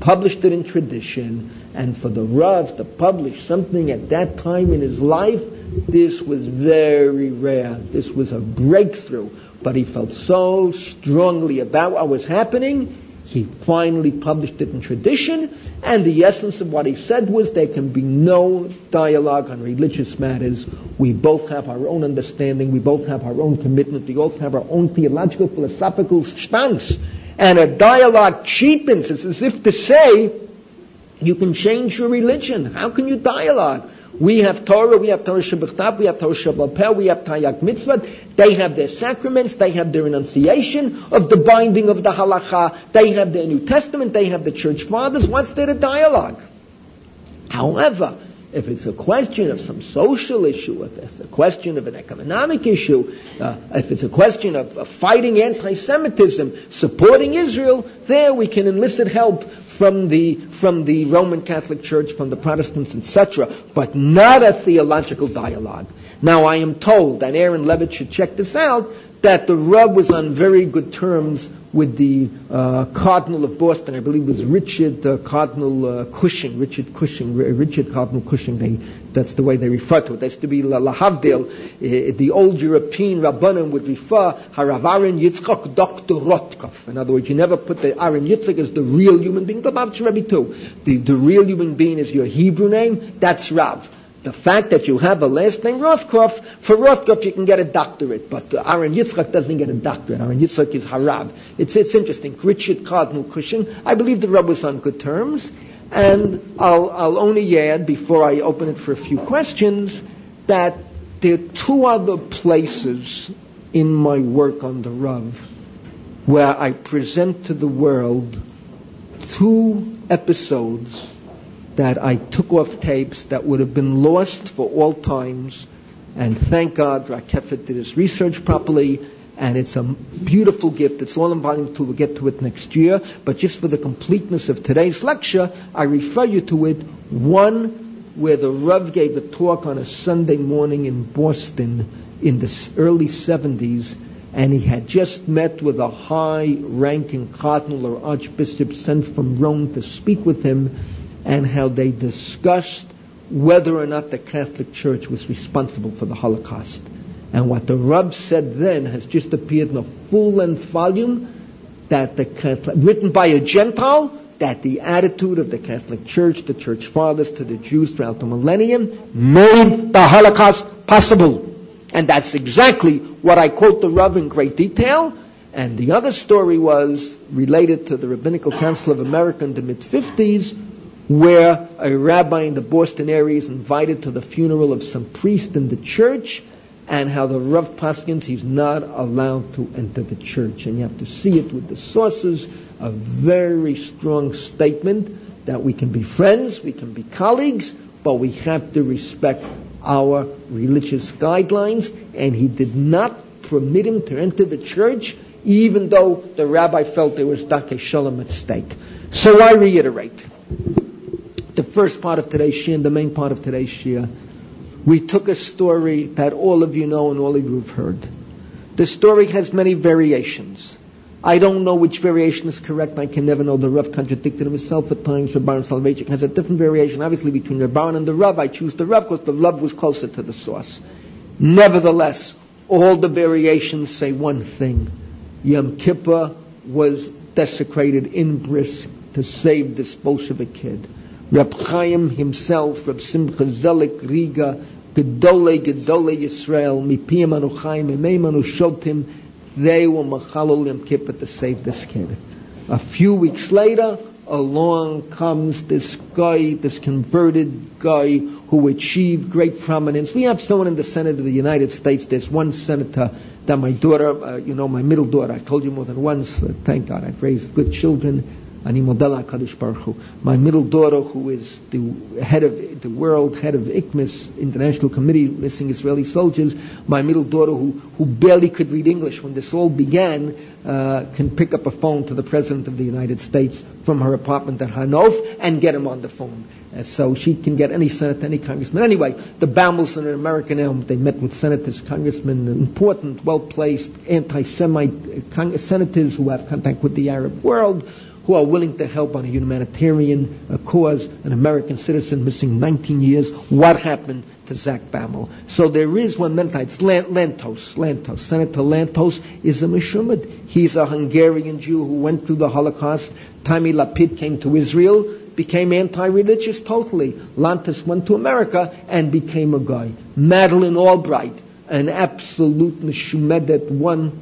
in tradition, and for the Rav to publish something at that time in his life, this was very rare. This was a breakthrough. But he felt so strongly about what was happening, he finally published it in tradition, and the essence of what he said was there can be no dialogue on religious matters. We both have our own understanding, we both have our own commitment, we both have our own theological, philosophical stance. And a dialogue cheapens. It's as if to say, you can change your religion. How can you dialogue? We have Torah Shebichtav, we have Torah Sheba'al Peh, we have Taryag Mitzvah. They have their sacraments, they have their enunciation of the binding of the halakha, they have their New Testament, they have the church fathers. What's there to dialogue? However, if it's a question of some social issue, if it's a question of an economic issue, if it's a question of fighting anti-Semitism, supporting Israel, there we can enlist help from the Roman Catholic Church, from the Protestants, etc., but not a theological dialogue. Now, I am told, and Aaron Levitt should check this out, that the Rav was on very good terms with the Cardinal of Boston. I believe it was Richard Cardinal Cushing. Richard Cardinal Cushing. That's the way they refer to it. That's to be Lahavdil. The old European Rabbanim would refer Harav Aaron Yitzchak Dr. Rotkov. In other words, you never put the Aaron Yitzchak as the real human being. The Lubavitcher Rebbe too. The real human being is your Hebrew name. That's Rav. The fact that you have a last name Rothkopf, for Rothkopf you can get a doctorate, but Aaron Yitzchak doesn't get a doctorate. Aaron Yitzchak is Harav. It's interesting. Richard Cardinal Cushing, I believe the Rebbe was on good terms, and I'll only add, before I open it for a few questions, that there are two other places in my work on the Rav where I present to the world two episodes that I took off tapes that would have been lost for all times, and thank God Rakefet did his research properly, and it's a beautiful gift. It's all in volume 2. We'll get to it next year, but just for the completeness of today's lecture, I refer you to it. One where the Rav gave a talk on a Sunday morning in Boston in the early 70s, and he had just met with a high-ranking cardinal or archbishop sent from Rome to speak with him, and how they discussed whether or not the Catholic Church was responsible for the Holocaust. And what the Rav said then has just appeared in a full-length volume, that the Catholic, written by a Gentile, that the attitude of the Catholic Church, the Church Fathers, to the Jews throughout the millennium made the Holocaust possible. And that's exactly what I quote the Rav in great detail. And the other story was related to the Rabbinical Council of America in the mid-50s, where a rabbi in the Boston area is invited to the funeral of some priest in the church, and how the Rav paskins he's not allowed to enter the church. And you have to see it with the sources, a very strong statement that we can be friends, we can be colleagues, but we have to respect our religious guidelines, and he did not permit him to enter the church, even though the rabbi felt there was Dakei Shalom at stake. So I reiterate, the first part of today's shir, the main part of today's shir, we took a story that all of you know and all of you have heard. The story has many variations. I don't know which variation is correct. I can never know. The Rav contradicted himself at times. Rabban Soloveitchik has a different variation. Obviously, between Rabban and the Rav, I choose the Rav because the Rav was closer to the source. Nevertheless, all the variations say one thing. Yom Kippur was desecrated in Brisk to save this Bolshevik kid. Reb Chaim himself, Reb Simcha Zelik Riga, Gedolei Yisrael, Mipiyam Anu Chaim, Imeim Anu Shotim, they were Machalol Yom Kippur to save this kid. A few weeks later, along comes this guy, this converted guy who achieved great prominence. We have someone in the Senate of the United States. There's one senator that my daughter, my middle daughter, I've told you more than once, thank God, I've raised good children. Ani Modela Kadosh Baruch Hu. My middle daughter, who is the head of the world head of ICMIS, International Committee Missing Israeli Soldiers, my middle daughter, who barely could read English when this all began, can pick up a phone to the President of the United States from her apartment at Hanover and get him on the phone. So she can get any senator, any congressman. Anyway, the Bammels in America now, they met with senators, congressmen, important, well-placed, anti-Semite senators who have contact with the Arab world, who are willing to help on a humanitarian cause, an American citizen missing 19 years. What happened to Zach Bammel? So there is one mentor. It's Lantos. Senator Lantos is a Meshumad. He's a Hungarian Jew who went through the Holocaust. Tammy Lapid came to Israel, became anti-religious totally. Lantos went to America and became a guy. Madeleine Albright, an absolute Meshumedet,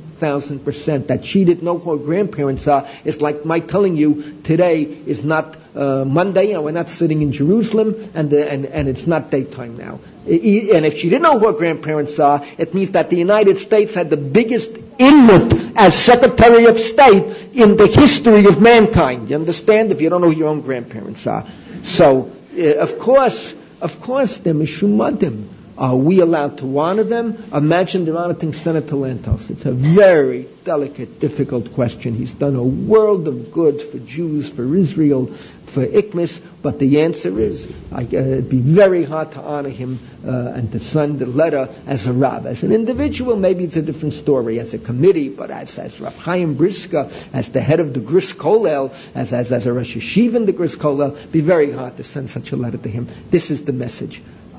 1,000%. That she didn't know who her grandparents are is like my telling you today is not Monday, and we're not sitting in Jerusalem, and it's not daytime now. And if she didn't know who her grandparents are, it means that the United States had the biggest input as Secretary of State in the history of mankind. You understand? If you don't know who your own grandparents are. So, of course, they're Mishumadim. Are we allowed to honor them? Imagine they're honoring Senator Lantos. It's a very delicate, difficult question. He's done a world of good for Jews, for Israel, for Ikmis, but the answer is it'd be very hard to honor him and to send the letter as a Rav. As an individual, maybe it's a different story. As a committee, but as Rav Chaim Briska, as the head of the Gris Kollel, as a Rosh Yeshiva in the Gris Kollel, it'd be very hard to send such a letter to him. This is the message.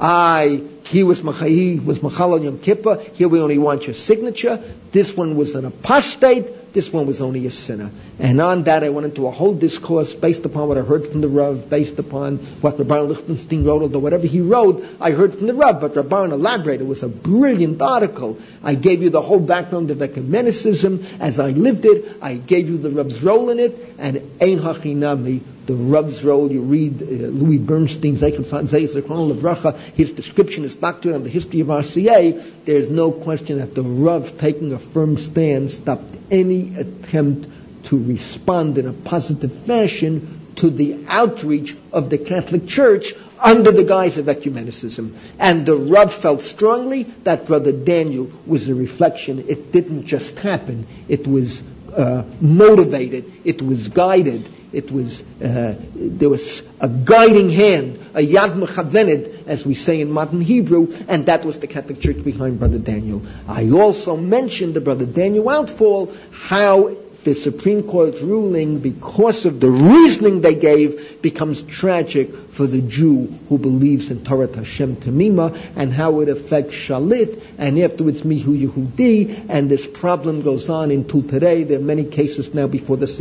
He was Machal on Yom Kippur. Here we only want your signature. This one was an apostate. This one was only a sinner. And on that I went into a whole discourse based upon what I heard from the Rav, based upon what Rabban Lichtenstein wrote, although whatever he wrote, I heard from the Rav, but Rabban elaborated. It was a brilliant article. I gave you the whole background of ecumenicism as I lived it. I gave you the Rav's role in it, and Ein Hachinami, the Rav's role. You read Louis Bernstein's Zechron Levracha, his description, his doctrine on the history of RCA. There's no question that the Rav taking a firm stand stopped any attempt to respond in a positive fashion to the outreach of the Catholic Church under the guise of ecumenicism. And the Rav felt strongly that Brother Daniel was a reflection. It didn't just happen. It was motivated. It was guided. It was there was a guiding hand, a yad mechavenet, as we say in modern Hebrew, and that was the Catholic Church behind Brother Daniel. I also mentioned the Brother Daniel outfall, how the Supreme Court's ruling, because of the reasoning they gave, becomes tragic for the Jew who believes in Torah Hashem Tamima, and how it affects Shalit, and afterwards Mihu Yehudi, and this problem goes on until today. There are many cases now before the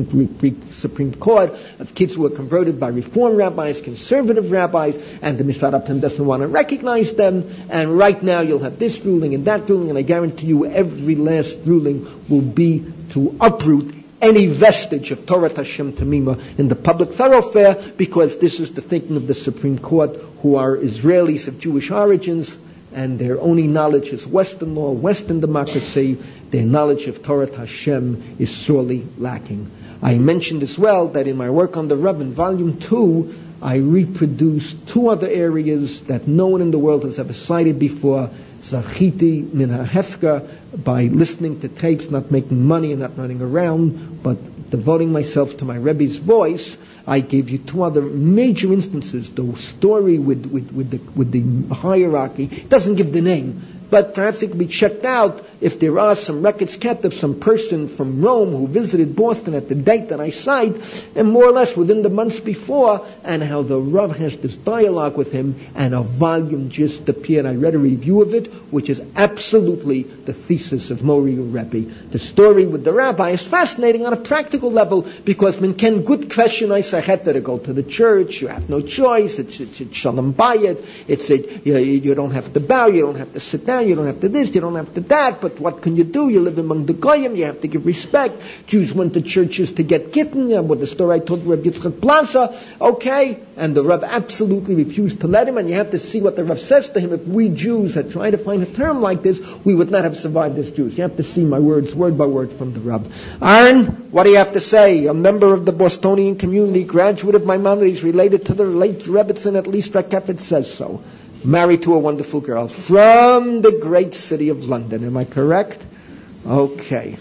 Supreme Court of kids who were converted by Reform rabbis, conservative rabbis, and the Mishpat Apim doesn't want to recognize them, and right now you'll have this ruling and that ruling, and I guarantee you every last ruling will be to uproot any vestige of Torah Hashem Tamima in the public thoroughfare, because this is the thinking of the Supreme Court, who are Israelis of Jewish origins, and their only knowledge is Western law, Western democracy. Their knowledge of Torah Hashem is sorely lacking. I mentioned as well that in my work on the Rav in Volume 2, I reproduced two other areas that no one in the world has ever cited before. Zachiti min ha'hefka, by listening to tapes, not making money and not running around, but devoting myself to my Rebbe's voice. I gave you two other major instances. The story with the hierarchy doesn't give the name, but perhaps it can be checked out if there are some records kept of some person from Rome who visited Boston at the date that I cite, and more or less within the months before, and how the Rav has this dialogue with him, and a volume just appeared. I read a review of it, which is absolutely the thesis of Mori Rebbe. The story with the rabbi is fascinating on a practical level, because man can good question I say to go to the church, you have no choice, it's shalom bayit, you don't have to bow, you don't have to sit down, you don't have to this, you don't have to that, but what can you do? You live among the Goyim, you have to give respect. Jews went to churches to get kitten, with the story I told Reb Yitzchak Plaza, okay, and the Rav absolutely refused to let him, and you have to see what the Rav says to him. If we Jews had tried to find a term like this, we would not have survived as Jews. You have to see my words, word by word from the Rav. Aaron, what do you have to say? A member of the Bostonian community, graduate of Maimonides, related to the late Rebbitzin, at least Rekefet says so. Married to a wonderful girl from the great city of London. Am I correct? Okay.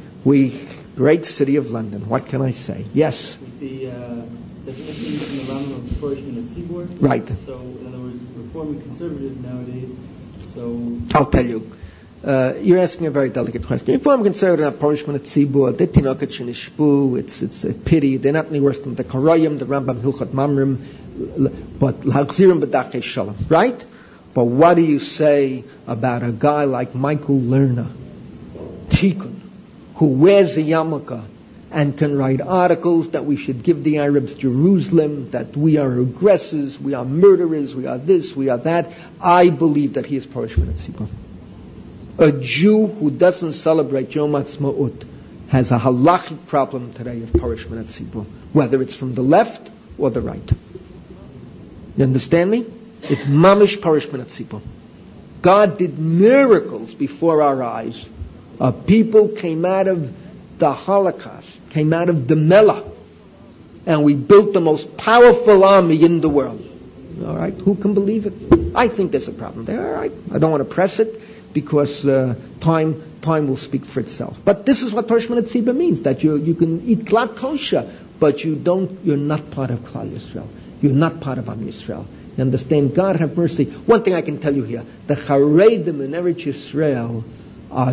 Great city of London. What can I say? Yes? With the definition in the Rambam of Parishman at Tzibor. Right. So, in other words, Reform and conservative nowadays. So, I'll tell you. You're asking a very delicate question. Reform conservative at Parishman at Tzibor, they're tinoket shenishpu, it's a pity. They're not any worse than the Karayim, the Rambam Hilchot Mamrim, but l'hachzirim b'dachei shalom, right? But what do you say about a guy like Michael Lerner, Tikkun, who wears a yarmulke and can write articles that we should give the Arabs Jerusalem, that we are aggressors, we are murderers, we are this, we are that? I believe that he is Parishman at Tzibor. A Jew who doesn't celebrate Yom Ha'atzmaut has a halachic problem today of Parishman at Tzibor, whether it's from the left or the right. You understand me? It's mamish parish min hatzibur. God did miracles before our eyes. People came out of the Holocaust, came out of the Mellah, and we built the most powerful army in the world. All right, who can believe it? I think there's a problem there. All right, I don't want to press it because time will speak for itself. But this is what Parish min hatzibur means: that you can eat glat kosher, but you're not part of Klal Yisrael. You're not part of Am Yisrael. You understand? God have mercy. One thing I can tell you here: the Haredim in Eretz Yisrael are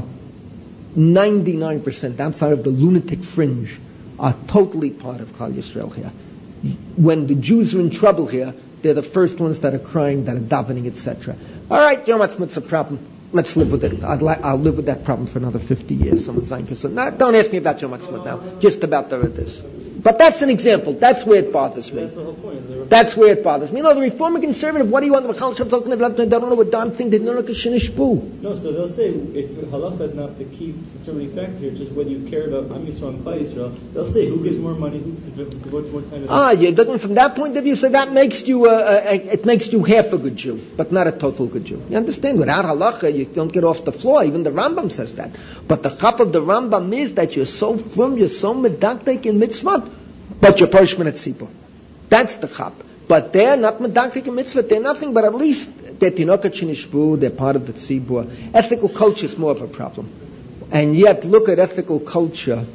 99% outside of the lunatic fringe, are totally part of Klal Yisrael here. When the Jews are in trouble here, they're the first ones that are crying, that are davening, etc. All right, Yom Ha'atzmaut's a problem. Let's live with it. I'll live with that problem for another 50 years. Someone's saying, don't ask me about Yom Ha'atzmaut now. Just about this. But that's an example. That's where it bothers me. That's the whole point. That's where it bothers me. You know, the Reformer conservative, what do you want? They don't know what Don thinks. They don't know Kishinishbu. No, so they'll say, if halacha is not the key determining factor here, just whether you care about Am Yisrael and Klal Yisrael, they'll say who gives more money, who devotes more time to you're looking from that point of view, so that makes you, it makes you half a good Jew, but not a total good Jew. You understand? Without halacha, you don't get off the floor. Even the Rambam says that. But the chap of the Rambam is that you're so firm, you're so medaktek in mitzvot, but you're parish min hatzibur. That's the chap. But they're not medaktik in mitzvot. They're nothing, but at least they're tinokat shenishbu. They're part of the tzibur. Ethical culture is more of a problem. And yet, look at ethical culture.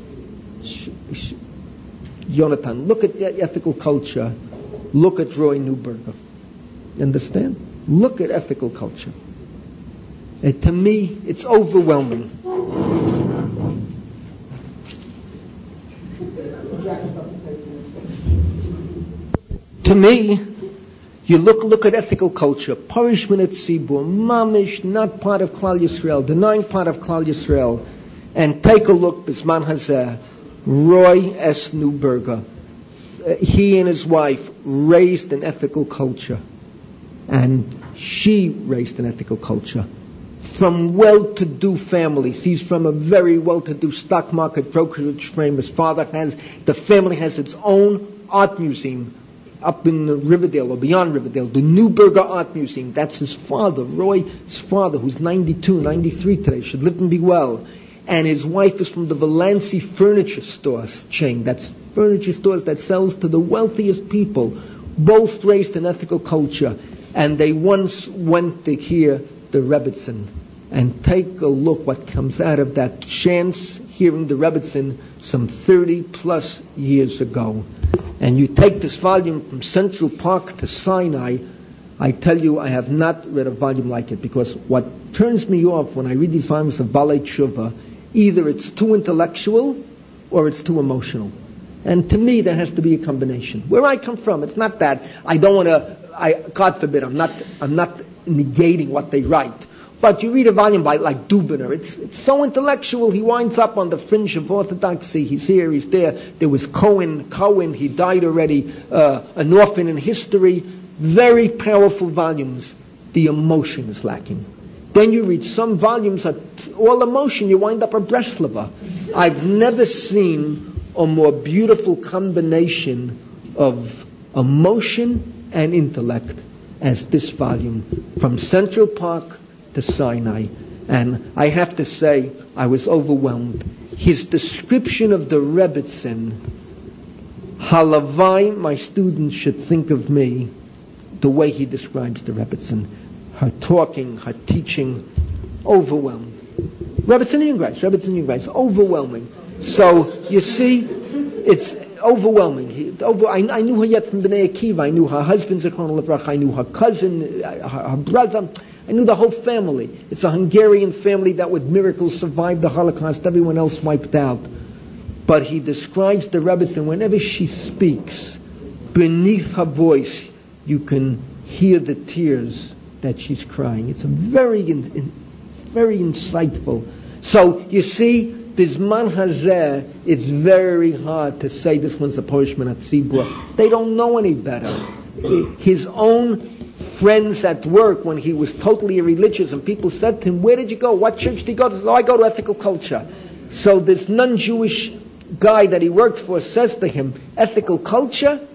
Jonathan, look at the ethical culture. Look at Roy Neuberger. You understand? Look at ethical culture. To me, it's overwhelming. To me, you look at ethical culture. Parish min hatzibur, mamish, not part of Klal Yisrael, denying part of Klal Yisrael, and take a look. Bisman hazeh, Roy S. Neuberger, he and his wife raised an ethical culture, and she raised an ethical culture from well-to-do families. He's from a very well-to-do stock market brokerage firm. His father the family has its own art museum up in Riverdale or beyond Riverdale, the Neuberger Art Museum. That's his father, Roy, his father, who's 92, 93 today, should live and be well. And his wife is from the Valancy Furniture Stores chain. That's furniture stores that sells to the wealthiest people. Both raised an ethical culture. And they once went to hear the Rebbitzin. And take a look what comes out of that chance hearing the Rebbitzin some 30 plus years ago. And you take this volume from Central Park to Sinai, I tell you, I have not read a volume like it, because what turns me off when I read these volumes of Balei Tshuva, either it's too intellectual or it's too emotional. And to me, there has to be a combination. Where I come from, it's not that I don't want to, God forbid, I'm not negating what they write. But you read a volume by like Dubiner, it's so intellectual, he winds up on the fringe of orthodoxy, he's here, he's there. There was Cohen, he died already, an orphan in history. Very powerful volumes. The emotion is lacking. Then you read some volumes that all emotion, you wind up a Breslova. I've never seen a more beautiful combination of emotion and intellect as this volume, from Central Park to Sinai. And I have to say, I was overwhelmed. His description of the Rebbitzin, halavai, my students should think of me the way he describes the Rebbitzin. Her talking, her teaching, overwhelmed. Rebbitzin Yungreis, overwhelming. So, you see, it's overwhelming. I knew her yet from Bnei Akiva. I knew her husband, Zichron Levrach. I knew her cousin, her brother. I knew the whole family. It's a Hungarian family that with miracles survived the Holocaust. Everyone else wiped out. But he describes the Rebbitzin, whenever she speaks, beneath her voice, you can hear the tears that she's crying. It's a very insightful. So, you see, Bisman Hazeh, it's very hard to say this one's a Parish min hatzibur. They don't know any better. His own friends at work, when he was totally irreligious, and people said to him, where did you go? What church did you go to? He said, I go to ethical culture. So this non-Jewish guy that he worked for says to him, ethical culture?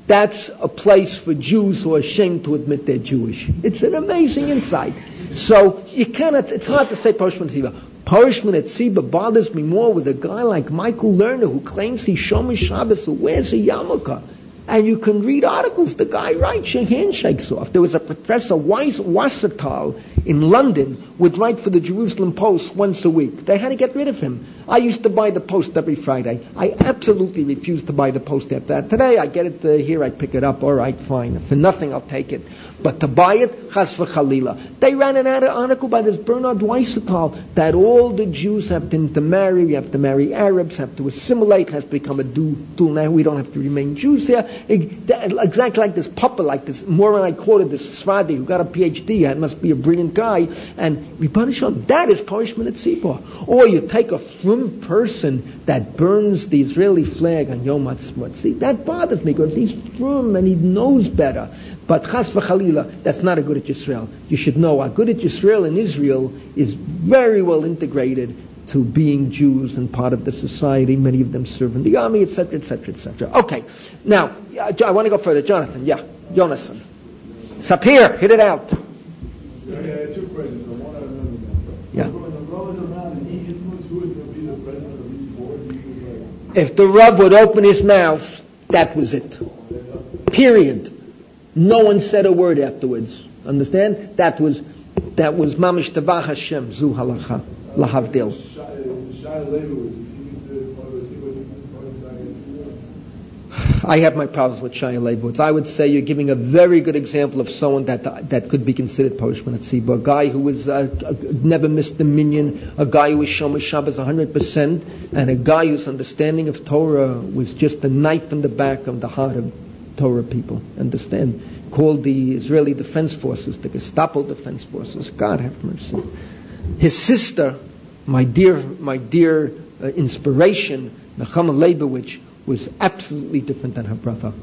That's a place for Jews who are ashamed to admit they're Jewish. It's an amazing insight. So you cannot, it's hard to say Parush Mitzvah. Parush Mitzvah bothers me more with a guy like Michael Lerner who claims he's Shomer Shabbos, who wears a yarmulke. And you can read articles, the guy writes your handshakes off. There was a Professor Wassertal in London would write for the Jerusalem Post once a week. They had to get rid of him. I used to buy the Post every Friday. I absolutely refused to buy the Post after that. Today I get it here, I pick it up, all right, fine. For nothing I'll take it. But to buy it, chas v'chalila. They ran an article by this Bernard Weissetal that all the Jews have to intermarry, we have to marry Arabs, have to assimilate, has to become a dual now, we don't have to remain Jews here. Exactly like this papa, like this moron I quoted, this Sfadi who got a PhD, and must be a brilliant guy, and we punish him. That is punishment at Tzibor. Or you take a frum person that burns the Israeli flag on Yom Ha'atzmaut. See, that bothers me because he's frum and he knows better. But chas v'chalila, that's not a Agudat Yisrael. You should know, Agudat Yisrael in Israel is very well integrated to being Jews and part of the society. Many of them serve in the army, etc., etc., etc. Okay, now, I want to go further. Jonathan, Jonathan. Sapir, hit it out. I have two questions. I want to know. Yeah. When the Rav was around in Egypt, who was going to be the president of each board? If the Rav would open his mouth, that was it. Period. No one said a word afterwards. Understand? That was mamish tavach Hashem zu halacha lahavdil. I have my problems with Shai Leibowitz. I would say you're giving a very good example of someone that could be considered Parushman Atziba. A guy who was never missed a minyan, a guy who was Shomer Shabbos 100%, and a guy whose understanding of Torah was just a knife in the back of the heart of Torah people. Understand? Called the Israeli Defense Forces, the Gestapo Defense Forces. God have mercy. His sister, my dear inspiration, Nechama Leibowitz, was absolutely different than her brother.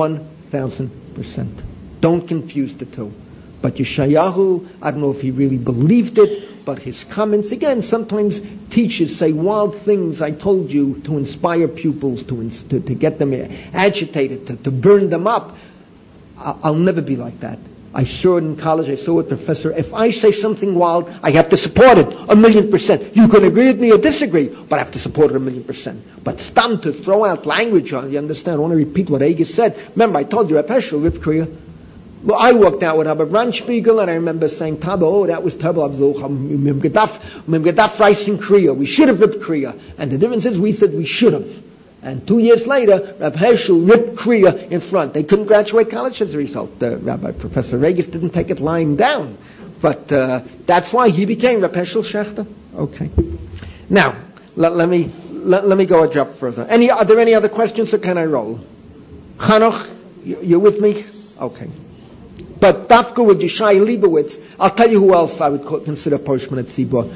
1,000%. Don't confuse the two. But Yeshayahu, I don't know if he really believed it, but his comments, again, sometimes teachers say wild things, I told you, to inspire pupils, to get them agitated, to burn them up. I'll never be like that. I saw it in college, I saw it, Professor. If I say something wild, I have to support it 1,000,000%. You can agree with me or disagree, but I have to support it 1,000,000%. But stam to throw out language on, you understand? I want to repeat what Aegis said. Remember, I told you, Reb Heschel, Reb Kriya. Well, I worked out with Rabbi Brandspiegel, and I remember saying, Taba, oh, that was terrible. Mem Gedaf rice in Kriya. We should have ripped Kriya. And the difference is, we said we should have. And 2 years later, Reb Heschel ripped Kriya in front. They couldn't graduate college as a result. Rabbi Professor Regis didn't take it lying down. But that's why he became Reb Heschel Shechter. Okay. Now, let me go a drop further. Are there any other questions, or can I roll? Chanoch, you're with me? Okay. But Dafka with Yeshai Leibowitz, I'll tell you who else I would consider Parushman Atzibor.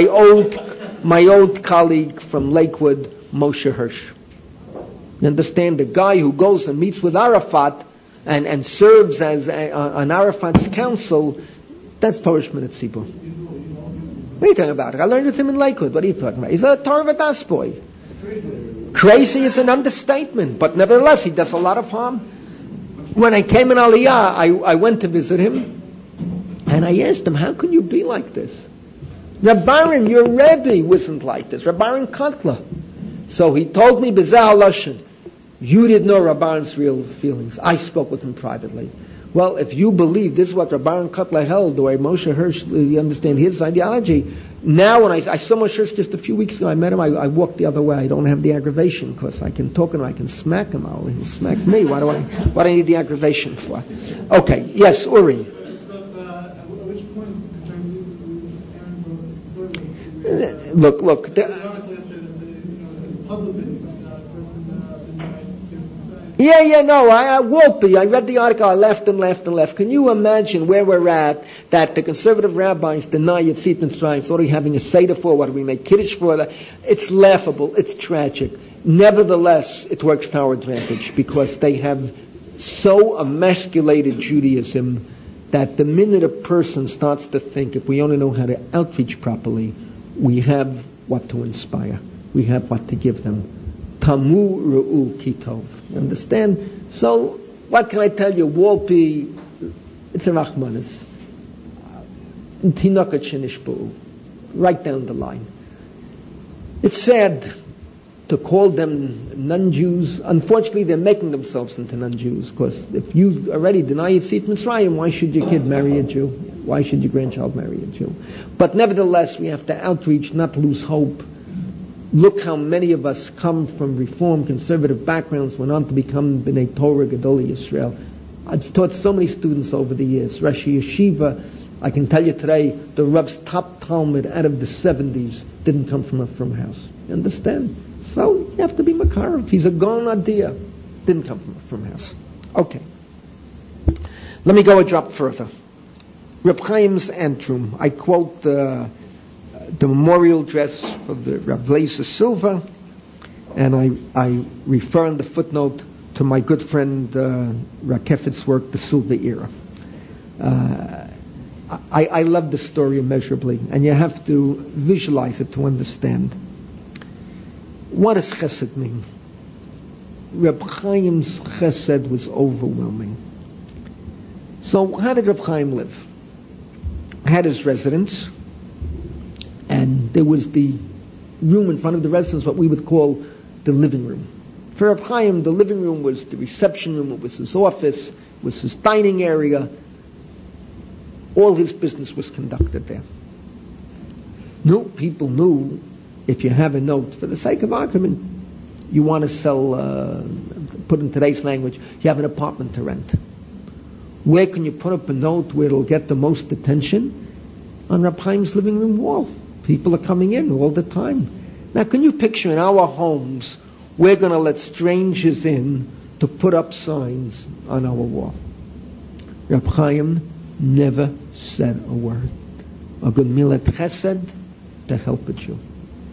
My old colleague from Lakewood, Moshe Hirsch. You understand, the guy who goes and meets with Arafat and serves as on Arafat's council, that's Parushman Atzibor. What are you talking about? I learned with him in Lakewood. What are you talking about? He's a Torah Vadas boy. Crazy is an understatement, but nevertheless, he does a lot of harm. When I came in Aliyah, I went to visit him, and I asked him, how can you be like this? Reb Baron, your Rebbe wasn't like this. Reb Baron Kotler. So he told me, B'zeh HaLashon, you didn't know Reb Baron's real feelings. I spoke with him privately. Well, if you believe this is what Reb Baron Kotler held, the way Moshe Hirsch, you understand his ideology. Now, when I saw Moshe Hirsch just a few weeks ago, I met him, I walked the other way. I don't have the aggravation, because I can talk and I can smack him. He'll smack me. What do I need the aggravation for? Okay, yes, Uri. Look. I won't be. I read the article, I left. Can you imagine where we're at, that the conservative rabbis deny Yitzit Mitzrayim? So what are we having a Seder for? What do we make Kiddush for? It's laughable. It's tragic. Nevertheless, it works to our advantage, because they have so emasculated Judaism that the minute a person starts to think, if we only know how to outreach properly, we have what to inspire. We have what to give them. Tamu Ru'u Kitov. Understand? So, What can I tell you? Walpi, it's a Rachmanis. Tinokat shenishbu, right down the line. It's sad to call them non-Jews. Unfortunately, they're making themselves into non-Jews, because if you already deny Yetziat Mitzrayim, why should your kid marry a Jew? Why should your grandchild marry a Jew? But nevertheless, we have to outreach, not lose hope. Look how many of us come from Reform, conservative backgrounds, went on to become B'nai Torah, Gedolei Yisrael. I've taught so many students over the years. Rashi Yeshiva, I can tell you today, the Rav's top Talmud out of the 70s didn't come from a frum house. You understand? So you have to be Makar. If he's a Gon Adia, didn't come from a frum house. Okay. Let me go a drop further. Reb Chaim's Antrim. I quote the memorial address for the Rav Leisa Silva, and I refer in the footnote to my good friend Rakefet's work, The Silva Era. I love the story immeasurably, and you have to visualize it to understand. What does chesed mean? Reb Chaim's chesed was overwhelming. So how did Reb Chaim live? Had his residence, and there was the room in front of the residence, what we would call the living room. For Reb Chaim, the living room was the reception room, it was his office, it was his dining area. All his business was conducted there. No, people knew, if you have a note, for the sake of argument, you want to sell, put in today's language, you have an apartment to rent. Where can you put up a note where it'll get the most attention? On Reb Chaim's living room wall. People are coming in all the time. Now, can you picture in our homes, we're going to let strangers in to put up signs on our wall? Reb Chaim never said a word. A good milat chesed to help a Jew.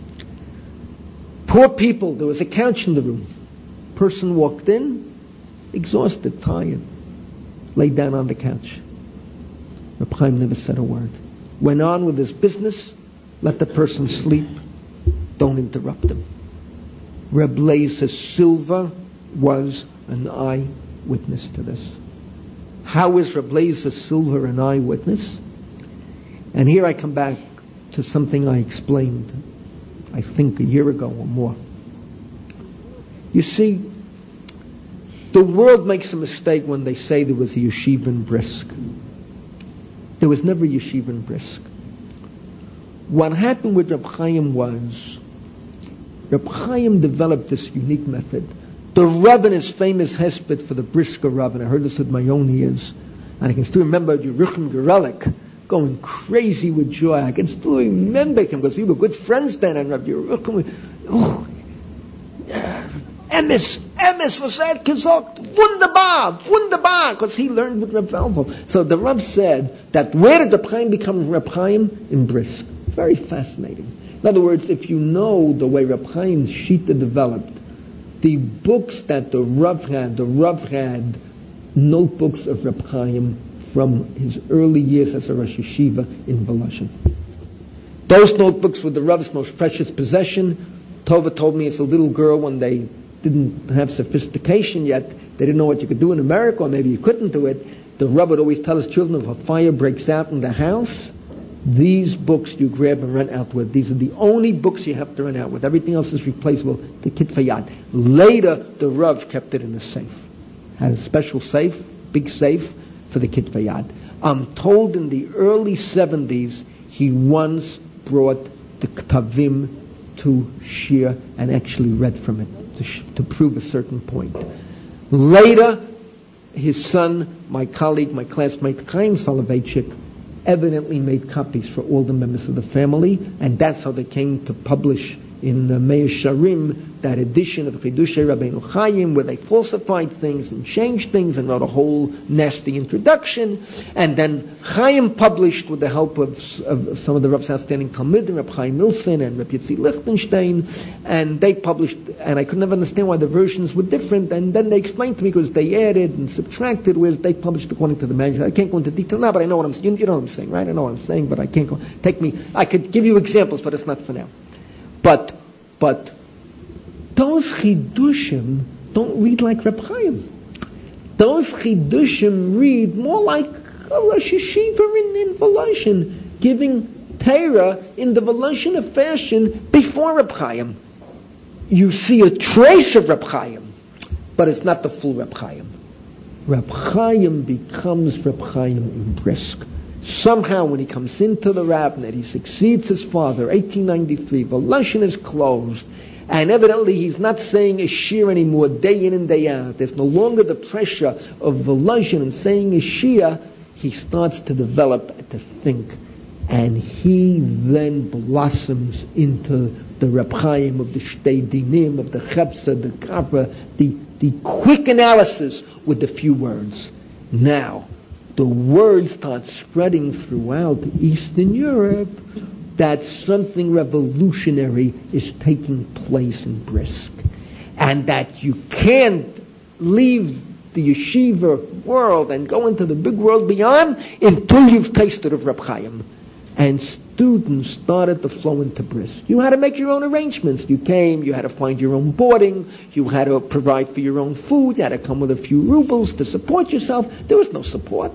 Poor people, there was a couch in the room. Person walked in, exhausted, tired, laid down on the couch. Reb Chaim never said a word. Went on with his business, let the person sleep, don't interrupt him. Reb Leisa Silva was an eyewitness to this. How is Reb Leisa Silva an eyewitness? And here I come back to something I explained, I think a year ago or more. You see, the world makes a mistake when they say there was a yeshiva in Brisk. There was never a yeshiva in Brisk. What happened with Reb Chaim was, Reb Chaim developed this unique method. The Rav in his famous hesped for the Brisker Rav, and I heard this with my own ears, and I can still remember Yeruchim Gerelik going crazy with joy. I can still remember him because we were good friends then, and Rav Yeruchim, Emes was said gesagt, wunderbar, because he learned with Reb Valvo. So the Rav said that where did Reb Chaim become Reb Chaim? In Brisk. Very fascinating. In other words, if you know the way Reb Chaim's Shita developed, the books that the Rav had notebooks of Reb Chaim from his early years as a Rosh Yeshiva in Volozhin. Those notebooks were the Rav's most precious possession. Tova told me as a little girl when they didn't have sophistication yet, they didn't know what you could do in America, or maybe you couldn't do it. The Rav would always tell his children, if a fire breaks out in the house, these books you grab and run out with. These are the only books you have to run out with. Everything else is replaceable. The Kitvei Yad. Later, the Rav kept it in a safe. Had a special safe, big safe, for the Kitvei Yad. I'm told in the early 70s, he once brought the Ktavim to Shir and actually read from it to prove a certain point. Later, his son, my colleague, my classmate, Chaim Soloveitchik, evidently made copies for all the members of the family, and that's how they came to publish in Meir Sharim that edition of Chidushei Rabbeinu Chaim, where they falsified things and changed things and wrote a whole nasty introduction. And then Chaim published, with the help of some of the Rav's outstanding Talmidim, Reb Chaim Milson and Reb Yitzi Lichtenstein, and they published, and I could never understand why the versions were different, and then they explained to me because they added and subtracted, whereas they published according to the manuscript. I can't go into detail now, but I know what I'm saying. You know what I'm saying, right? I know what I'm saying, but I can't go. I could give you examples, but it's not for now. But those chidushim don't read like Reb Chaim. those chidushim read more like a Rosh Yeshiva in Voloshin, giving Torah in the Voloshin fashion before Reb Chaim. You see a trace of Reb Chaim, but it's not the full Reb Chaim. Reb Chaim becomes Reb Chaim in Brisk. Somehow when he comes into the rabbinate, he succeeds his father, 1893, Voloshin is closed, and evidently he's not saying a shir anymore, day in and day out. There's no longer the pressure of Voloshin and saying a shir. He starts to develop, to think, and he then blossoms into the Reb Chaim of the Shtei Dinim, of the Chepsa, the Kavra, the quick analysis with the few words. Now, the word starts spreading throughout Eastern Europe that something revolutionary is taking place in Brisk, and that you can't leave the yeshiva world and go into the big world beyond until you've tasted of Reb Chaim. And students started to flow into Brisk. You had to make your own arrangements. You came, you had to find your own boarding, you had to provide for your own food, you had to come with a few rubles to support yourself. There was no support.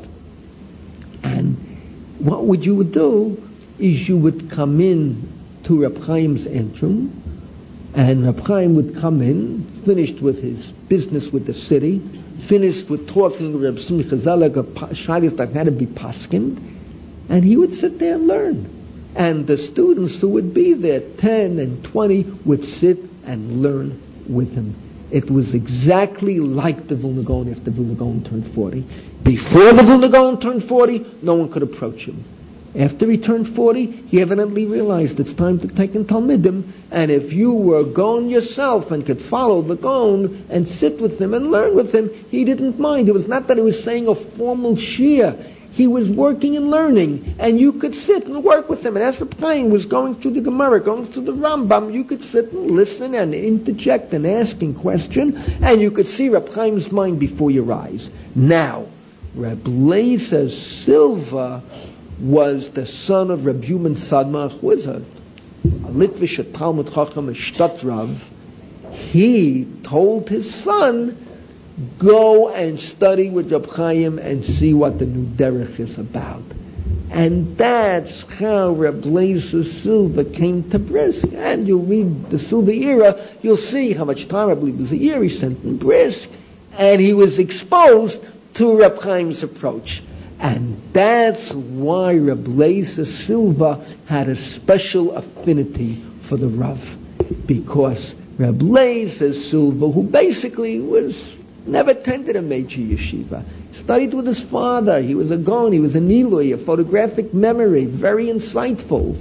And what would you do is you would come in to Reb Chaim's antrum, and Reb Chaim would come in, finished with his business with the city, finished with talking Reb Simcha Zelig of shaylos that had to be paskind, and he would sit there and learn. And the students who would be there, 10 and 20, would sit and learn with him. It was exactly like the Vilna Gaon after Vilna Gaon turned 40. Before the Vilna Gaon turned 40, no one could approach him. After he turned 40, he evidently realized it's time to take in Talmidim, and if you were Gaon yourself and could follow the Gaon and sit with him and learn with him, he didn't mind. It was not that he was saying a formal shir. He was working and learning, and you could sit and work with him. And as Reb Chaim was going through the Gemara, going through the Rambam, you could sit and listen and interject and asking question, and you could see Reb Chaim's mind before your eyes. Now, Reb Lezer Silva was the son of Reb Yuman Sadma, who was a Litvish Talmud Chacham, a Shtat Rav. He told his son, go and study with Reb Chaim and see what the new derech is about. And that's how Reb Lezer Silva came to Brisk. And you'll read the Silva era, you'll see how much time, I believe it was a year, he spent in Brisk, and he was exposed to Reb Chaim's approach. And that's why Reb Lezer Silva had a special affinity for the Rav. Because Reb Lezer Silva, who basically never attended a major yeshiva, studied with his father. He was a Gaon, he was a Nilui, a photographic memory, very insightful.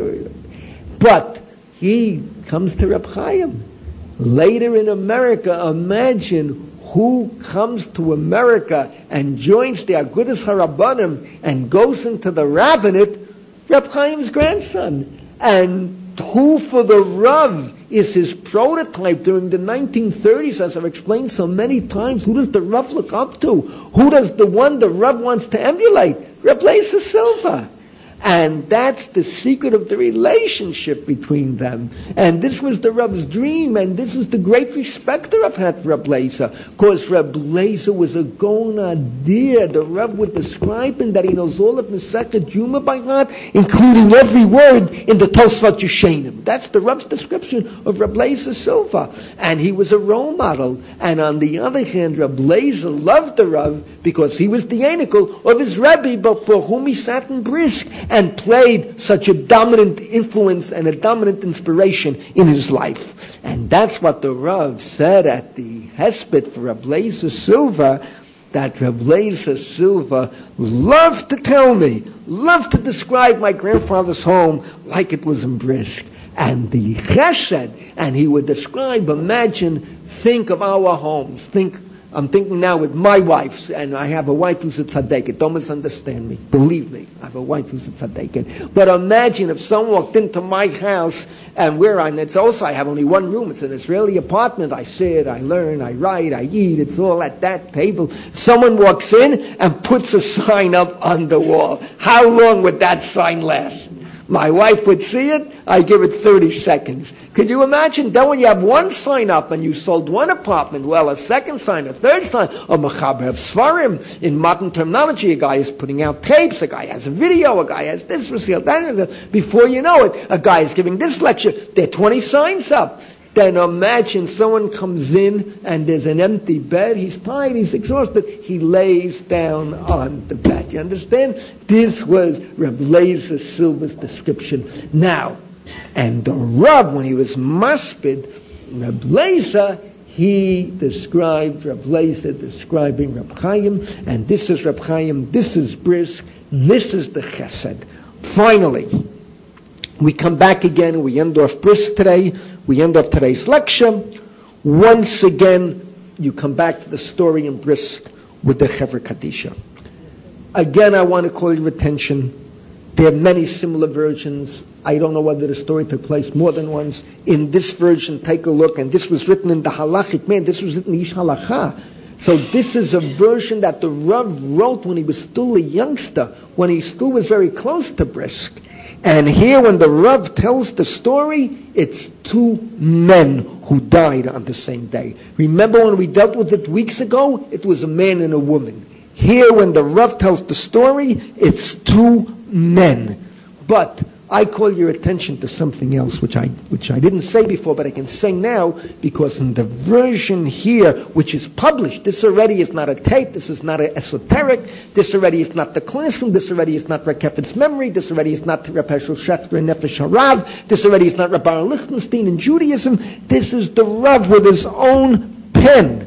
But he comes to Reb Chaim. Later in America, imagine who comes to America and joins the Agudas Harabanim and goes into the rabbinate, Reb Chaim's grandson. And who for the Rav is his prototype during the 1930s, as I've explained so many times. Who does the Rav look up to? Who does the one the Rav wants to emulate? Reb Lezer Silva. And that's the secret of the relationship between them. And this was the Rav's dream, and this is the great respect the Rav had for Reb Lezer. Because Reb Lezer was a Gaon Adir. The Rav would describe him that he knows all of Masechet Yuma by heart, including every word in the Tosfot Yeshenim. That's the Rav's description of Reb Lezer Silva. And he was a role model. And on the other hand, Reb Lezer loved the Rav because he was the Enikel of his Rebbe, but for whom he sat in Brisk and played such a dominant influence and a dominant inspiration in his life. And that's what the Rav said at the Hesped for Reb Lezer Silva, that Reb Lezer Silva loved to tell me, loved to describe my grandfather's home like it was in Brisk. And the Chesed, and he would describe, imagine, think of our homes, I'm thinking now with my wife, and I have a wife who's a tzaddiket. Don't misunderstand me. Believe me, I have a wife who's a tzaddiket. But imagine if someone walked into my house, and I have only one room. It's an Israeli apartment. I sit, I learn, I write, I eat. It's all at that table. Someone walks in and puts a sign up on the wall. How long would that sign last? My wife would see it, I give it 30 seconds. Could you imagine? Then when you have one sign up and you sold one apartment, well, a second sign, a third sign, a mechaber of svarim. In modern terminology, a guy is putting out tapes, a guy has a video, a guy has this for sale, that. Before you know it, a guy is giving this lecture. There are 20 signs up. Then imagine someone comes in and there's an empty bed. He's tired, he's exhausted. He lays down on the bed. You understand? This was Reb Leizer Silver's description. Now, and the Rav, when he was maspid, Reb Leizer, he described Reb Leizer describing Reb Chaim, and this is Reb Chaim, this is Brisk, this is the Chesed. Finally, we come back again and we end off Brisk today. We end off today's lecture. Once again, you come back to the story in Brisk with the Chevra Kadisha. Again, I want to call your attention. There are many similar versions. I don't know whether the story took place more than once. In this version, take a look, and this was written in the Halachic Man. This was written in Ish Halacha. So this is a version that the Rav wrote when he was still a youngster, when he still was very close to Brisk. And here when the Rav tells the story, it's two men who died on the same day. Remember when we dealt with it weeks ago? It was a man and a woman. Here when the Rav tells the story, it's two men. But I call your attention to something else, which I didn't say before, but I can say now, because in the version here, which is published, this already is not a tape, this is not an esoteric, this already is not the classroom, this already is not Rekefet's memory, this already is not Reb Hershel Schachter and Nefesh HaRav, this already is not Reb Aaron Lichtenstein in Judaism, this is the Rav with his own pen.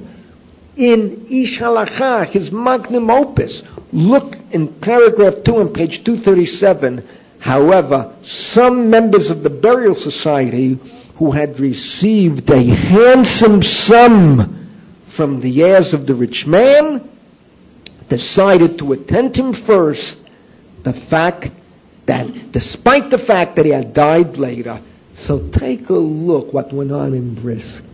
In Ish Halacha, his magnum opus, look in paragraph 2 on page 237. However, some members of the burial society who had received a handsome sum from the heirs of the rich man decided to attend him first, despite the fact that he had died later. So take a look what went on in Brisk.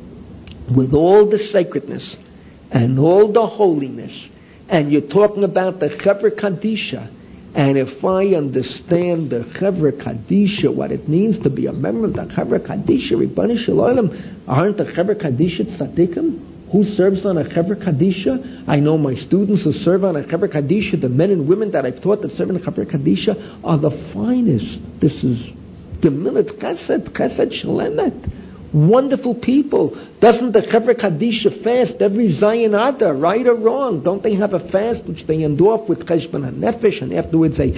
With all the sacredness and all the holiness, and you're talking about the Chevra Kadisha. And if I understand the Chevra Kadisha, what it means to be a member of the Chevra Kadisha, Ribbon Shalom, aren't the Chevra Kadisha tzaddikim? Who serves on a Chevra Kadisha? I know my students who serve on a Chevra Kadisha, the men and women that I've taught that serve in a Chevra Kadisha, are the finest. This is Gemilut Chesed Shlemet. Wonderful people. Doesn't the Chevra Kadisha fast every Zayin Adar, right or wrong? Don't they have a fast which they end off with Cheshbon HaNefesh, and afterwards a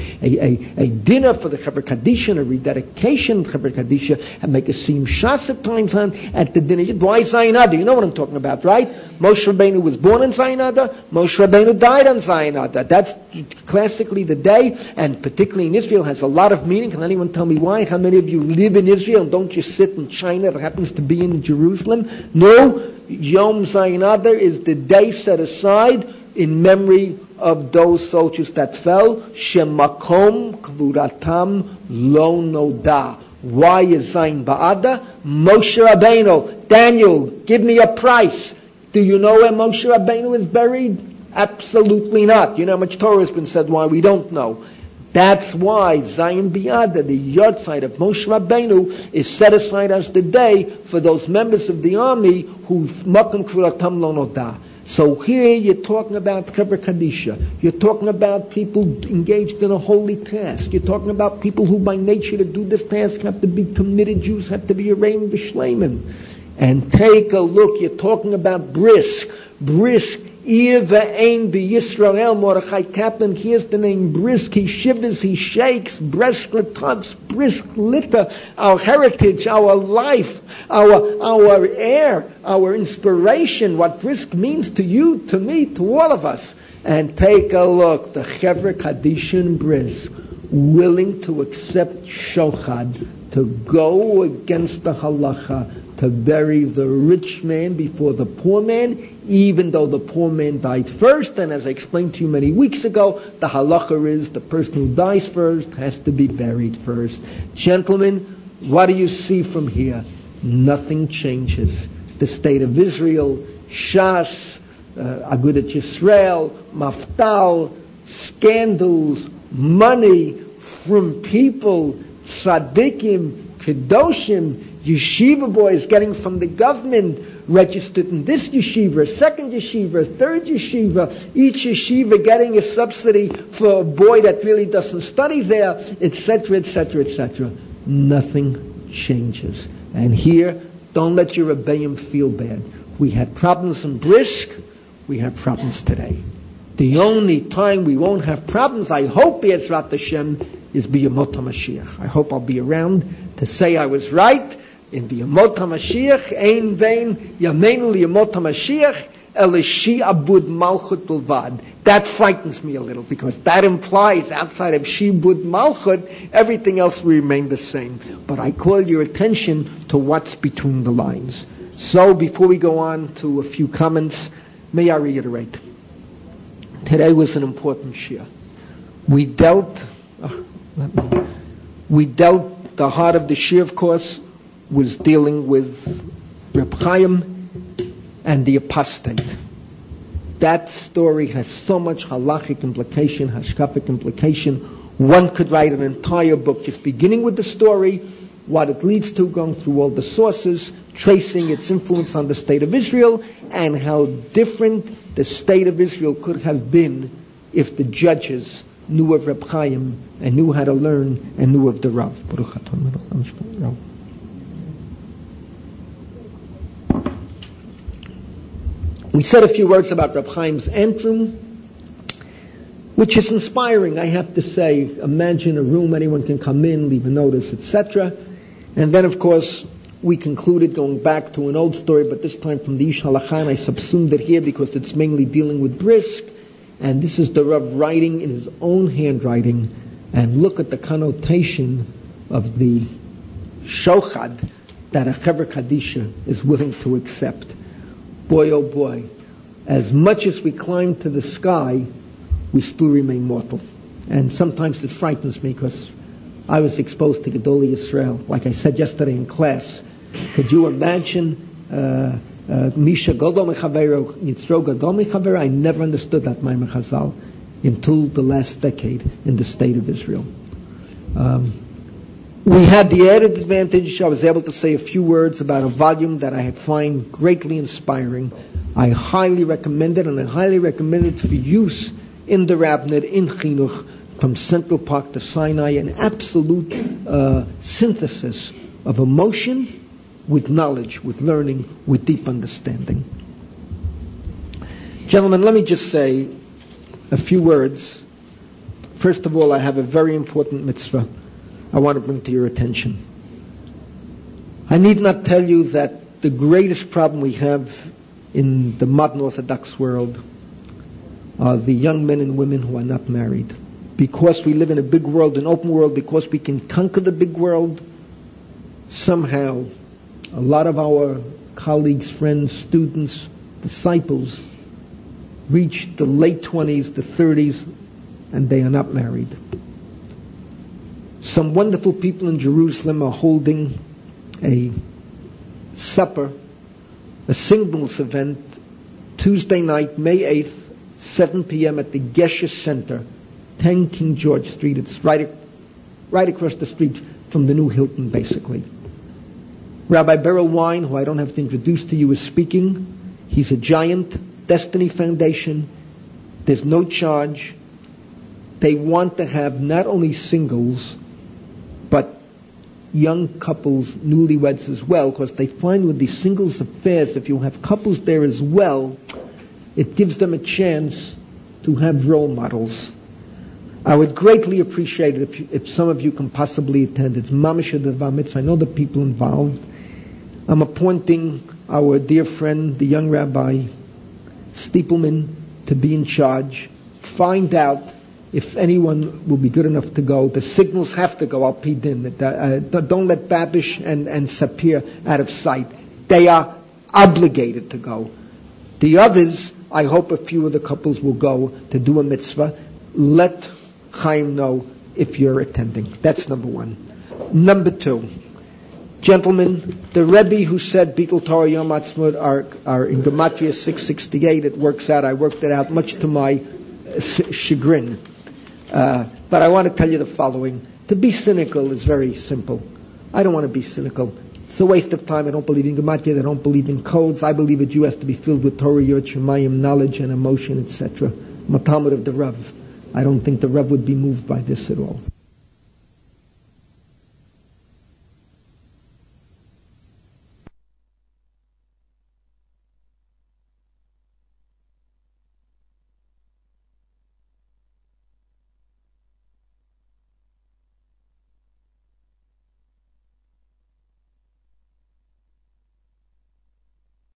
dinner for the Chevra Kadisha, and a rededication of Chevra Kadisha, and make a Sim Shas at times on at the dinner? Why Zayin Adar? You know what I'm talking about, right? Moshe Rabbeinu was born on Zayin Adar. Moshe Rabbeinu died on Zayin Adar. That's classically the day, and particularly in Israel has a lot of meaning. Can anyone tell me why? How many of you live in Israel and don't just sit in China that happens to be in Jerusalem? No, Yom Zayin Adar is the day set aside in memory of those soldiers that fell. Shemakom Kvuratam Lo Noda. Why is Zayin Ba'adar? Moshe Rabbeinu. Daniel, give me a price. Do you know where Moshe Rabbeinu is buried? Absolutely not. You know how much Torah has been said why we don't know. That's why Zayin B'Adar, the yahrzeit of Moshe Rabbeinu, is set aside as the day for those members of the army who Makom Kvuratam Lo Noda. So here you're talking about Chevra Kadisha. You're talking about people engaged in a holy task. You're talking about people who by nature to do this task have to be committed Jews, have to be Yereim V'Shleimin. And take a look, you're talking about Brisk. Brisk, Ir Ve'ein B'Yisrael, Mordechai Kaplan, here's the name Brisk. He shivers, he shakes, Brisk L'Tavs, Brisk Litter, our heritage, our life, our air, our inspiration, what Brisk means to you, to me, to all of us. And take a look, the Chevra Kadisha in Brisk, willing to accept Shochad, to go against the halacha, to bury the rich man before the poor man, even though the poor man died first. And as I explained to you many weeks ago, the halacha is the person who dies first has to be buried first. Gentlemen, what do you see from here? Nothing changes. The state of Israel, Shas, Agudat Yisrael, Maftal, scandals, money from people tzaddikim, kedoshim, yeshiva boys getting from the government, registered in this yeshiva, second yeshiva, third yeshiva, each yeshiva getting a subsidy for a boy that really doesn't study there, etc., etc., etc. Nothing changes. And here, don't let your rebellion feel bad. We had problems in Brisk, we have problems today. The only time we won't have problems, I hope, Yezrat Hashem, is B'Yamot HaMashiach. I hope I'll be around to say I was right. In B'Yamot HaMashiach, Ein Vein, Yameinu L'Yamot HaMashiach, Elishi Abud Malchut Bilvad. That frightens me a little, because that implies outside of Shibud Malchut, everything else will remain the same. But I call your attention to what's between the lines. So before we go on to a few comments, may I reiterate. Today was an important shir. We dealt, the heart of the shir, of course, was dealing with Reb Chaim and the apostate. That story has so much halachic implication, hashkafic implication. One could write an entire book just beginning with the story, what it leads to, going through all the sources, tracing its influence on the state of Israel, and how different the state of Israel could have been if the judges knew of Reb Chaim and knew how to learn and knew of the Rav. We said a few words about Reb Chaim's antrim, which is inspiring, I have to say. Imagine a room, anyone can come in, leave a notice, etc. And then, of course, we concluded going back to an old story, but this time from the Ish Halakha, and I subsumed it here because it's mainly dealing with Brisk. And this is the Rav writing in his own handwriting. And look at the connotation of the shochad that a Chevra Kadisha is willing to accept. Boy, oh boy, as much as we climb to the sky, we still remain mortal. And sometimes it frightens me, because I was exposed to Gedolei Yisrael, like I said yesterday in class. Could you imagine Misha Gadol Mechavero, Yitzro Gadol Mechavero? I never understood that Maimon Chazal until the last decade in the state of Israel. We had the added advantage, I was able to say a few words about a volume that I find greatly inspiring. I highly recommend it, and I highly recommend it for use in the Rabnet, in Chinuch, from Central Park to Sinai, an absolute synthesis of emotion with knowledge, with learning, with deep understanding. Gentlemen, let me just say a few words. First of all, I have a very important mitzvah I want to bring to your attention. I need not tell you that the greatest problem we have in the modern Orthodox world are the young men and women who are not married. Because we live in a big world, an open world, because we can conquer the big world, somehow a lot of our colleagues, friends, students, disciples reach the late 20s, the 30s, and they are not married. Some wonderful people in Jerusalem are holding a supper, a singles event, Tuesday night, May 8th, 7 p.m. at the Geshe Center, 10 King George Street. It's right across the street from the new Hilton, basically. Rabbi Beryl Wine, who I don't have to introduce to you, is speaking. He's a giant. Destiny Foundation. There's no charge. They want to have not only singles, but young couples, newlyweds as well, because they find with these singles affairs, if you have couples there as well, it gives them a chance to have role models. I would greatly appreciate it if some of you can possibly attend. It's Mamash Devar Mitzvah. I know the people involved. I'm appointing our dear friend, the young Rabbi Stiepelman, to be in charge. Find out if anyone will be good enough to go. The signals have to go. I'll peed in. Don't let Babish and Sapir out of sight. They are obligated to go. The others, I hope a few of the couples will go to do a mitzvah. Let Chaim know if you're attending. That's number one. Number two, gentlemen, the Rebbe who said Bitul Torah Yom Ha'atzmaut are in Gematria 668. It works out. I worked it out much to my chagrin. But I want to tell you the following. To be cynical is very simple. I don't want to be cynical. It's a waste of time. I don't believe in gematria. I don't believe in codes. I believe a Jew has to be filled with Torah, Yod Shemayim, knowledge and emotion, etc. I'm a Talmud of the Rav. I don't think the Rav would be moved by this at all.